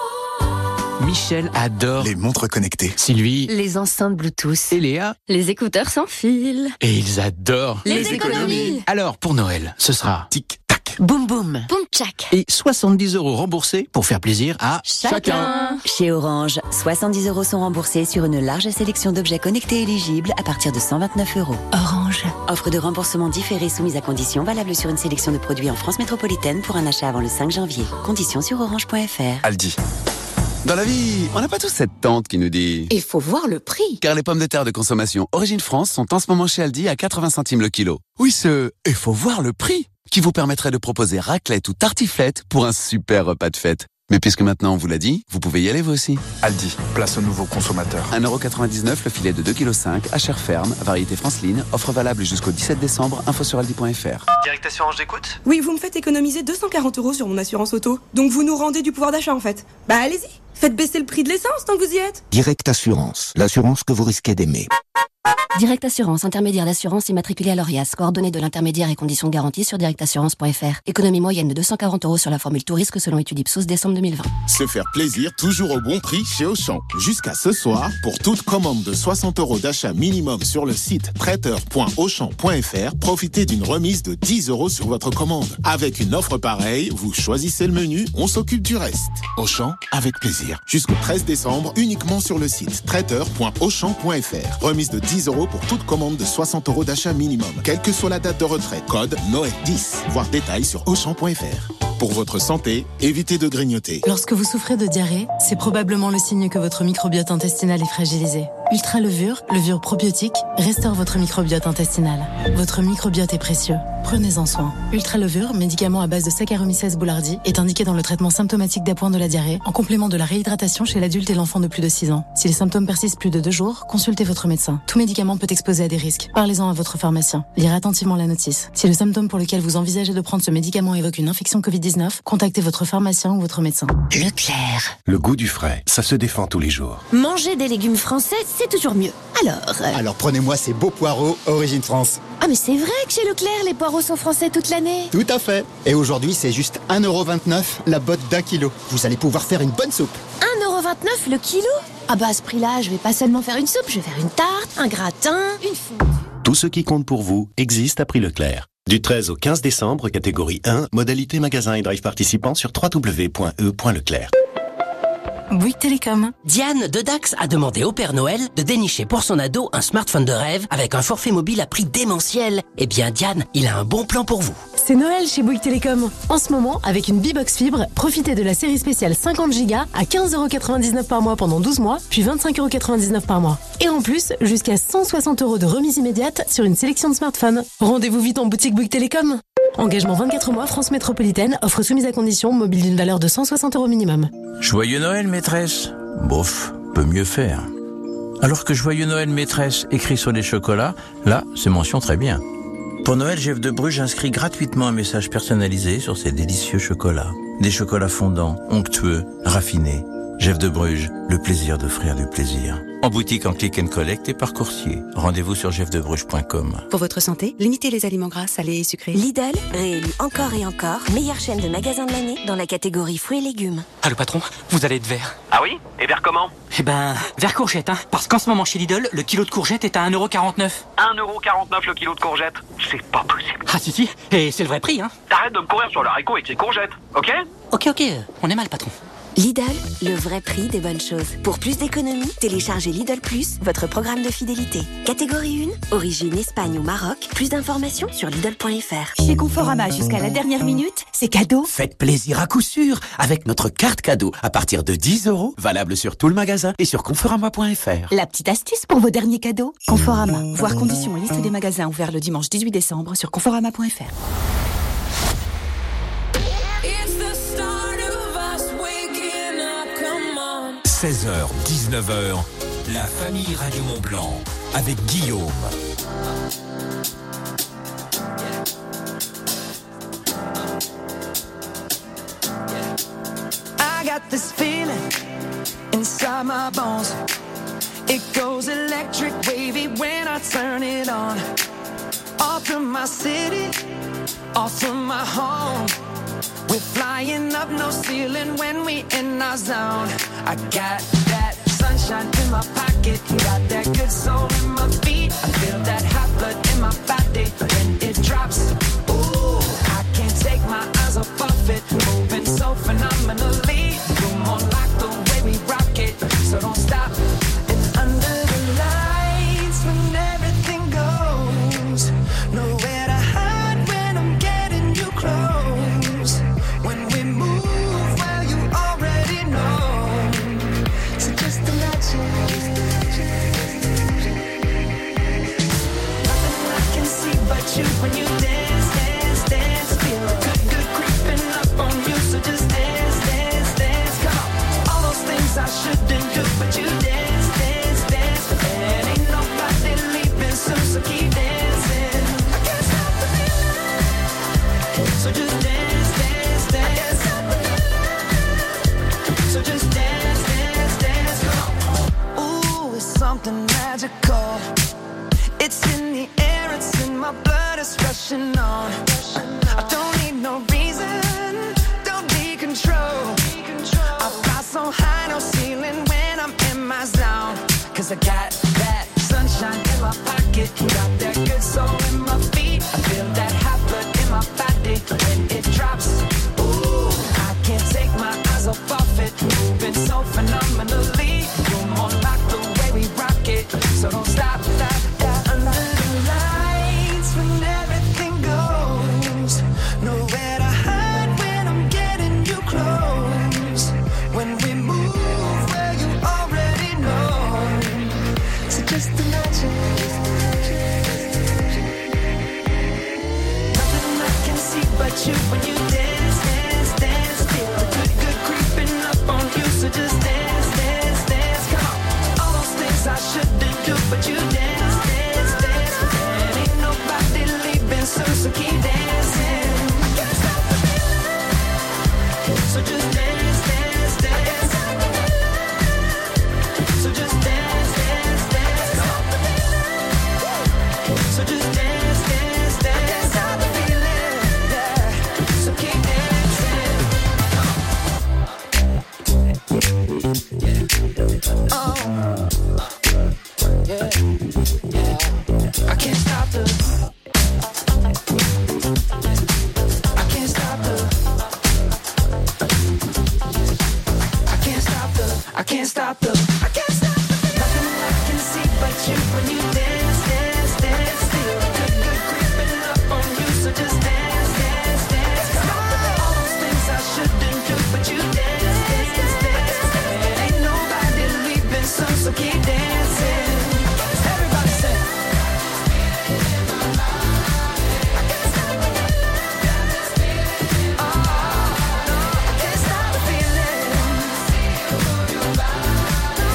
Michel adore les montres connectées. Sylvie, les enceintes Bluetooth. Et Léa, les écouteurs sans fil. Et ils adorent les économies. Alors, pour Noël, ce sera tic-tac, boum boum, boum tchac. Et 70 € remboursés pour faire plaisir à chacun. Chez Orange, 70 € sont remboursés sur une large sélection d'objets connectés éligibles à partir de 129 €. Orange. Offre de remboursement différé soumise à conditions, valable sur une sélection de produits en France métropolitaine pour un achat avant le 5 janvier. Conditions sur orange.fr. Aldi. Dans la vie, on n'a pas tous cette tante qui nous dit... Il faut voir le prix. Car les pommes de terre de consommation Origine France sont en ce moment chez Aldi à 80 centimes le kilo. Oui, il faut voir le prix qui vous permettrait de proposer raclette ou tartiflette pour un super repas de fête. Mais puisque maintenant on vous l'a dit, vous pouvez y aller vous aussi. Aldi, place au nouveau consommateur. 1,99 € le filet de 2,5 kg à chair ferme, variété France-Line, offre valable jusqu'au 17 décembre, info sur aldi.fr. Direct Assurance, j'écoute. Oui, vous me faites économiser 240 € sur mon assurance auto. Donc vous nous rendez du pouvoir d'achat en fait. Bah allez-y, faites baisser le prix de l'essence tant que vous y êtes. Direct Assurance, l'assurance que vous risquez d'aimer. Direct Assurance, intermédiaire d'assurance immatriculé à l'ORIAS. Coordonnées de l'intermédiaire et conditions de garantie sur directassurance.fr. Économie moyenne de 240 € sur la formule tout risque selon étude Ipsos décembre 2020. Se faire plaisir toujours au bon prix chez Auchan. Jusqu'à ce soir, pour toute commande de 60 € d'achat minimum sur le site traiteur.auchan.fr, profitez d'une remise de 10 € sur votre commande. Avec une offre pareille, vous choisissez le menu, on s'occupe du reste. Auchan, avec plaisir. Jusqu'au 13 décembre, uniquement sur le site traiteur.auchan.fr. Remise de 10 € pour toute commande de 60 € d'achat minimum, quelle que soit la date de retrait. Code Noël10. Voir détails sur auchan.fr. Pour votre santé, évitez de grignoter. Lorsque vous souffrez de diarrhée, c'est probablement le signe que votre microbiote intestinal est fragilisé. Ultra levure probiotique, restaure votre microbiote intestinal. Votre microbiote est précieux. Prenez-en soin. Ultra levure, médicament à base de Saccharomyces boulardii, est indiqué dans le traitement symptomatique d'appoint de la diarrhée, en complément de la réhydratation chez l'adulte et l'enfant de plus de 6 ans. Si les symptômes persistent plus de 2 jours, consultez votre médecin. Tout médicament peut exposer à des risques. Parlez-en à votre pharmacien. Lire attentivement la notice. Si le symptôme pour lequel vous envisagez de prendre ce médicament évoque une infection Covid-19, contactez votre pharmacien ou votre médecin. Leclerc. Le goût du frais, ça se défend tous les jours. Manger des légumes français, c'est toujours mieux. Alors prenez-moi ces beaux poireaux Origine France. Ah mais c'est vrai que chez Leclerc, les poireaux sont français toute l'année. Tout à fait. Et aujourd'hui, c'est juste 1,29 € la botte d'1 kilo. Vous allez pouvoir faire une bonne soupe. 1,29 € le kilo? Ah bah à ce prix-là, je vais pas seulement faire une soupe, je vais faire une tarte, un gratin, une fondue. Tout ce qui compte pour vous existe à prix Leclerc. Du 13 au 15 décembre, catégorie 1, modalité magasin et drive participant sur www.e.leclerc. Bouygues Télécom. Diane de Dax a demandé au Père Noël de dénicher pour son ado un smartphone de rêve avec un forfait mobile à prix démentiel. Eh bien Diane, il a un bon plan pour vous. C'est Noël chez Bouygues Télécom. En ce moment, avec une B-Box Fibre, profitez de la série spéciale 50 Go à 15,99 € par mois pendant 12 mois, puis 25,99 € par mois. Et en plus, jusqu'à 160 € de remise immédiate sur une sélection de smartphones. Rendez-vous vite en boutique Bouygues Télécom. Engagement 24 mois, France métropolitaine, offre soumise à condition, mobile d'une valeur de 160 € minimum. Joyeux Noël, maîtresse. Bof, peut mieux faire. Alors que Joyeux Noël, maîtresse, écrit sur les chocolats, là, c'est mention très bien. Pour Noël, Jeff de Bruges inscrit gratuitement un message personnalisé sur ces délicieux chocolats. Des chocolats fondants, onctueux, raffinés. Jeff de Bruges, le plaisir d'offrir du plaisir. En boutique, en click and collect et par coursier. Rendez-vous sur jeffdebruges.com. Pour votre santé, limitez les aliments gras, salés et sucrés. Lidl, réélu encore et encore, meilleure chaîne de magasins de l'année dans la catégorie fruits et légumes. Ah le patron, vous allez être vert. Ah oui? Et vers comment? Eh ben, vert courgette, hein. Parce qu'en ce moment chez Lidl, le kilo de courgette est à 1,49 €. 1,49 € le kilo de courgettes? C'est pas possible. Ah si, et c'est le vrai prix, hein. T'arrêtes de me courir sur le haricot avec ces courgettes, ok? Ok, on est mal, patron. Lidl, le vrai prix des bonnes choses. Pour plus d'économies, téléchargez Lidl Plus, votre programme de fidélité. Catégorie 1, origine Espagne ou Maroc. Plus d'informations sur Lidl.fr. Chez Conforama, jusqu'à la dernière minute, c'est cadeau. Faites plaisir à coup sûr avec notre carte cadeau à partir de 10 €, valable sur tout le magasin et sur conforama.fr. La petite astuce pour vos derniers cadeaux. Conforama. Voir conditions et liste des magasins ouverts le dimanche 18 décembre sur conforama.fr. 16h, 19h, la famille Radio Mont-Blanc avec Guillaume. I got got this feeling inside my bones. It goes electric wavy when I turn it on. Off from my city, off from my home. We're flying up no ceiling when we in our zone. I got that sunshine in my pocket, got that good soul in my feet. I feel that hot blood in my body when it drops. Ooh, I can't take my eyes off of it, moving so phenomenally. You're more like the way we rock it, so don't stop. And under the lights when everything goes, nowhere to hide when I'm getting you close. When we move, well you already know. So just imagine. Nothing I can see but you when you dance, dance, dance. Feel good, good creeping up on you. So just dance, dance, dance. Come on. All those things I shouldn't do, but you dance, dance, dance. And ain't nobody leaving soon, so keep dancing. I can't stop the feeling. So just dance, dance, dance. I can't stop the feeling. So just dance, dance, dance. Come on. Ooh, it's something magical. It's in the air, it's in my blood, it's rushing on. I don't need no reason, don't need control. I fly so high, no ceiling when I'm in my zone. Cause I got that sunshine in my pocket, got that good soul in my feet. I feel that hot blood in my body when it drops. Ooh, I can't take my eyes off of it, moving so phenomenally. You're more like the way we rock it, so don't stop, stop. Under the lights when everything goes, nowhere to hide when I'm getting you close. When we move, well you already know. So just imagine. Nothing I can see but you when you dance, dance, dance. Feel the good, good creeping up on you. So just dance, dance, dance. Come on. All those things I shouldn't do, but you dance, dance, dance. And ain't nobody leaving soon, so keep dancing. I can't stop the feeling. So just dance, dance, dance. I can't stop the feeling. So just dance, dance, dance. Come on. So just dance, dance, dance. I can't stop the feeling. Yeah. So keep dancing. Oh. Yeah. Yeah. I can't stop the. I can't stop the. I can't stop the. I can't stop the. I can't stop the. Nothing I can see but you when you dance, dance, dance. Feel the good, good creeping up on you. So just dance, dance, dance. Come on. All those things I shouldn't do, but you dance, dance, dance. And ain't nobody leaving soon, so keep dancing. Everybody say. I can't stop the feeling.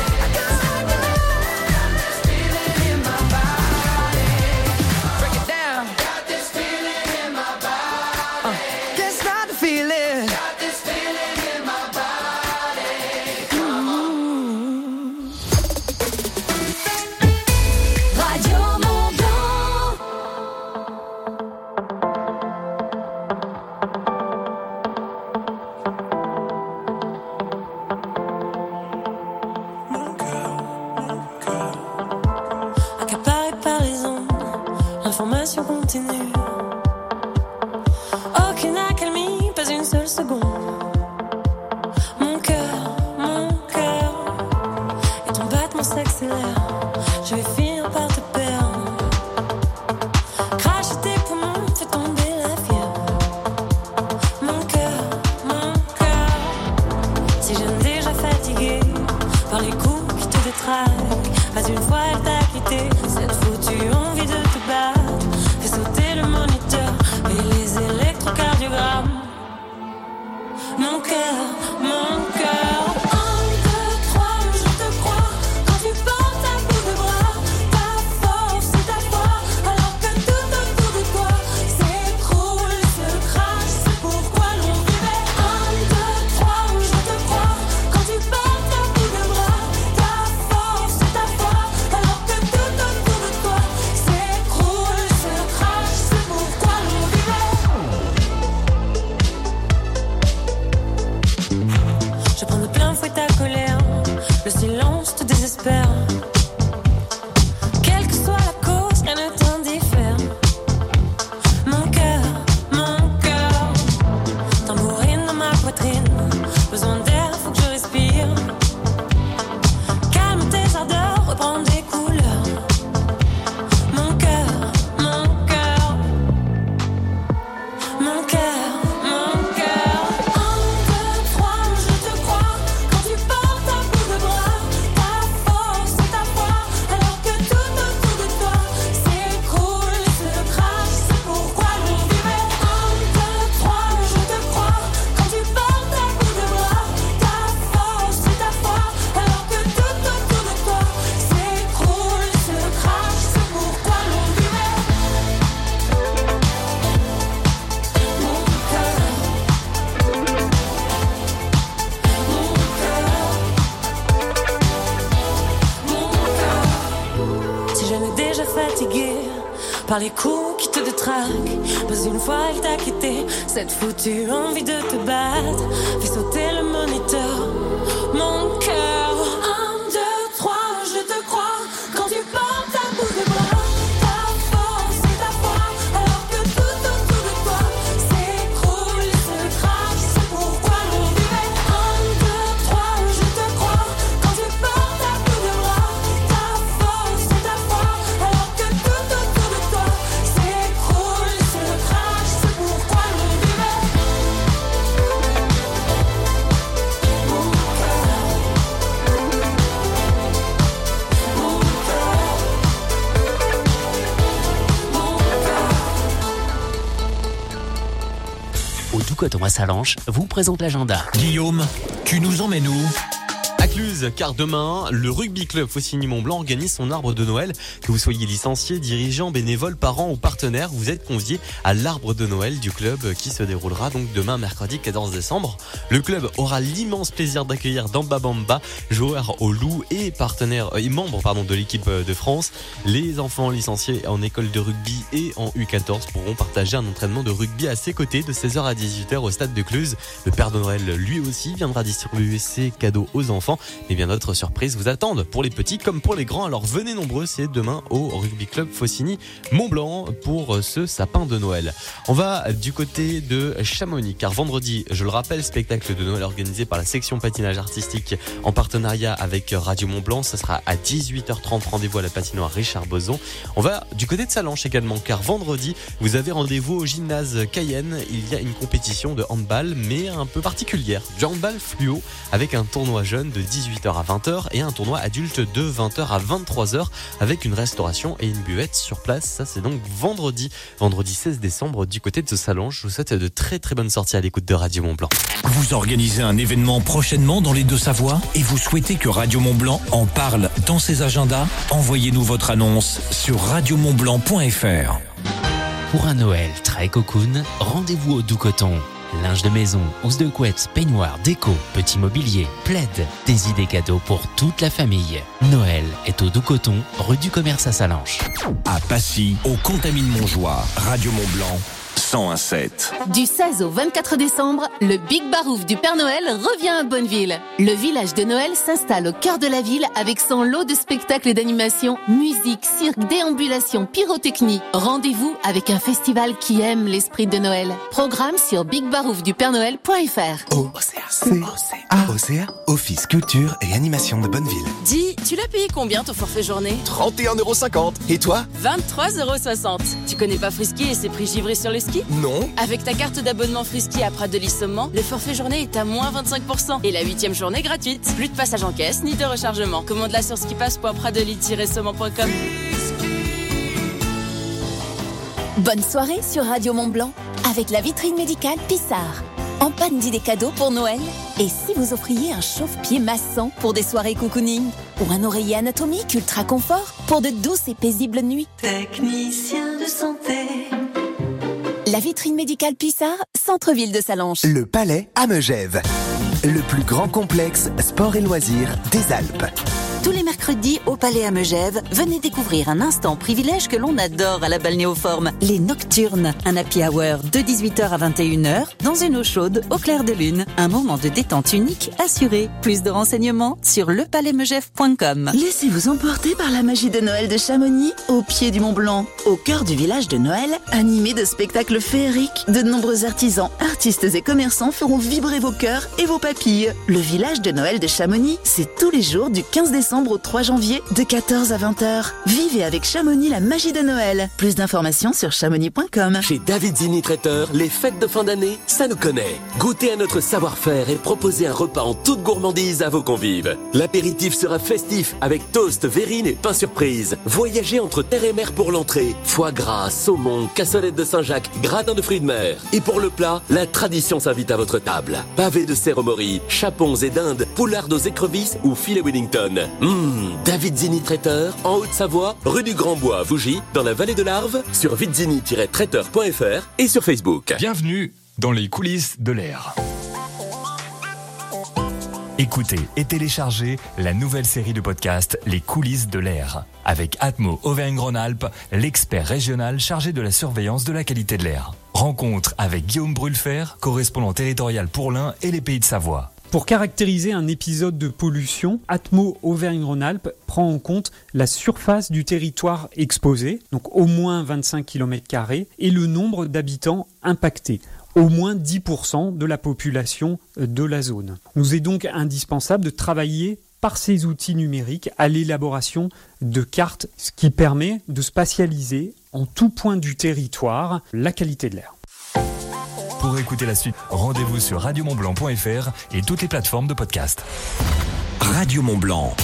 poitrine. Besoin d'air, faut que je respire. Calme tes ardeurs, reprends des couleurs. Mon cœur, mon cœur. Mon cœur, mon cœur. 1, 2, 3, je te crois. Quand tu portes à bout de bras, ta force et ta foi. Alors que tout autour de toi s'écroule et se crache. C'est pourquoi l'on vivait. 1, 2, 3, je te crois. Quand tu portes à bout de bras, ta force et ta foi. Alors que tout autour de toi s'écroule et se crache. C'est pourquoi l'on vivait. Si jamais déjà fatigué par les coups qui te détraquent, pas une fois elle t'a quitté, cette foutue envie de te battre fait sauter le moniteur. Mon cœur, 1, 2, 3, je te crois. Quand tu portes à bout de bras, ta force et ta foi. Alors que tout autour de toi s'écroule et se crache. C'est pourquoi l'on vivait. 1, 2, 3, je te crois. Quand tu portes à bout de bras, ta force et ta foi. Alors que tout autour de toi s'écroule et se crache. C'est pourquoi l'on vivait. Au Doux-Coton à Salanches vous présente l'agenda. Guillaume, tu nous emmènes où? À Cluse, car demain, le Rugby Club Faucigny-Mont-Blanc organise son arbre de Noël. Que vous soyez licencié, dirigeant, bénévole, parent ou partenaire, vous êtes convié à l'arbre de Noël du club qui se déroulera donc demain, mercredi 14 décembre. Le club aura l'immense plaisir d'accueillir Damba Bamba, joueur au Loup et membre de l'équipe de France. Les enfants licenciés en école de rugby et en U14 pourront partager un entraînement de rugby à ses côtés de 16h à 18h au stade de Cluse. Le Père de Noël, lui aussi, viendra distribuer ses cadeaux aux enfants. Et bien d'autres surprises vous attendent pour les petits comme pour les grands. Alors venez nombreux, c'est demain au Rugby Club Faucigny-Mont-Blanc pour ce sapin de Noël. On va du côté de Chamonix, car vendredi, je le rappelle, spectacle de Noël organisé par la section patinage artistique en partenariat avec Radio Mont-Blanc. Ce sera à 18h30, rendez-vous à la patinoire Richard Boson. On va du côté de Salanches également, car vendredi, vous avez rendez-vous au gymnase Cayenne. Il y a une compétition de handball, mais un peu particulière. Du handball fluo, avec un tournoi jeune de 18h à 20h et un tournoi adulte de 20h à 23h avec une restauration et une buvette sur place. Ça, c'est donc vendredi 16 décembre du côté de Salanches. Je vous souhaite de très très bonnes sorties à l'écoute de Radio Mont-Blanc. Vous organisez un événement prochainement dans les Deux-Savoies et vous souhaitez que Radio Mont-Blanc en parle dans ses agendas? Envoyez-nous votre annonce sur radiomontblanc.fr. Pour un Noël très cocoon, rendez-vous au Doux-Coton. Linge de maison, housse de couette, peignoir, déco, petit mobilier, plaid, des idées cadeaux pour toute la famille. Noël est au Doux-Coton, rue du Commerce à Salanches. À Passy, au Contamine-Montjoie, Radio Mont-Blanc, 101.7. Du 16 au 24 décembre, le Big Barouf du Père Noël revient à Bonneville. Le village de Noël s'installe au cœur de la ville avec son lot de spectacles et d'animations, musique, cirque, déambulation, pyrotechnie. Rendez-vous avec un festival qui aime l'esprit de Noël. Programme sur bigbaroufdupernoël.fr. OCA, Office Culture et Animation de Bonneville. Dis, tu l'as payé combien ton forfait journée? 31,50 €. Et toi? 23,60 €. Tu connais pas Frisky et ses prix givrés sur le ski? Non. Avec ta carte d'abonnement Frisky à Prat de Lissomment, le forfait journée est à moins 25% et la 8e journée gratuite. Plus de passage en caisse ni de rechargement. Commande-la sur skipass.pratdeli-sommement.com. Bonne soirée sur Radio Mont-Blanc avec la vitrine médicale Pissard. En panne d'idées cadeaux pour Noël? Et si vous offriez un chauffe-pied massant pour des soirées cocooning? Ou un oreiller anatomique ultra confort pour de douces et paisibles nuits? Technicien de santé. La vitrine médicale Pissard, centre-ville de Salanches. Le Palais à Megève. Le plus grand complexe sport et loisirs des Alpes. Tous les mercredis mercredi au Palais à Megève, venez découvrir un instant privilège que l'on adore à la Balnéoforme, les Nocturnes. Un happy hour de 18h à 21h dans une eau chaude au clair de lune. Un moment de détente unique assuré. Plus de renseignements sur lepalaismegève.com. Laissez-vous emporter par la magie de Noël de Chamonix, au pied du Mont Blanc, au cœur du village de Noël, animé de spectacles féeriques. De nombreux artisans, artistes et commerçants feront vibrer vos cœurs et vos papilles. Le village de Noël de Chamonix, c'est tous les jours du 15 décembre au 3 janvier de 14 à 20h. Vivez avec Chamonix la magie de Noël. Plus d'informations sur chamonix.com. Chez David Zini Traiteur, les fêtes de fin d'année, ça nous connaît. Goûtez à notre savoir-faire et proposez un repas en toute gourmandise à vos convives. L'apéritif sera festif avec toast, verrine et pain surprise. Voyagez entre terre et mer pour l'entrée. Foie gras, saumon, cassolette de Saint-Jacques, gratin de fruits de mer. Et pour le plat, la tradition s'invite à votre table. Pavés de céromorie, chapons et dindes, poulards aux écrevisses ou filet Wellington. David Zini Traiteur, en Haute-Savoie, rue du Grand-Bois à Vougy, dans la vallée de l'Arve, sur vitzini-traiteur.fr et sur Facebook. Bienvenue dans les coulisses de l'air. Écoutez et téléchargez la nouvelle série de podcasts Les coulisses de l'air avec Atmo Auvergne-Rhône-Alpes, l'expert régional chargé de la surveillance de la qualité de l'air. Rencontre avec Guillaume Brulfer, correspondant territorial pour l'Ain et les Pays de Savoie. Pour caractériser un épisode de pollution, Atmo Auvergne-Rhône-Alpes prend en compte la surface du territoire exposé, donc au moins 25 km², et le nombre d'habitants impactés, au moins 10% de la population de la zone. Nous est donc indispensable de travailler par ces outils numériques à l'élaboration de cartes, ce qui permet de spatialiser en tout point du territoire la qualité de l'air. Pour écouter la suite, rendez-vous sur radiomontblanc.fr et toutes les plateformes de podcast. Radio Mont-Blanc.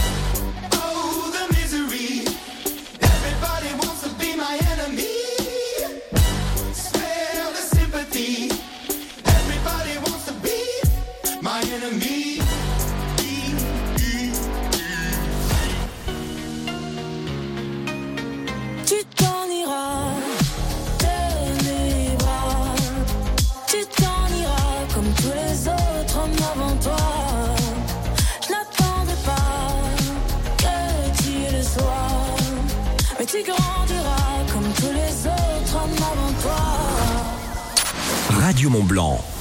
Tu grandiras comme tous les autres hommes avant toi. Radio Mont-Blanc.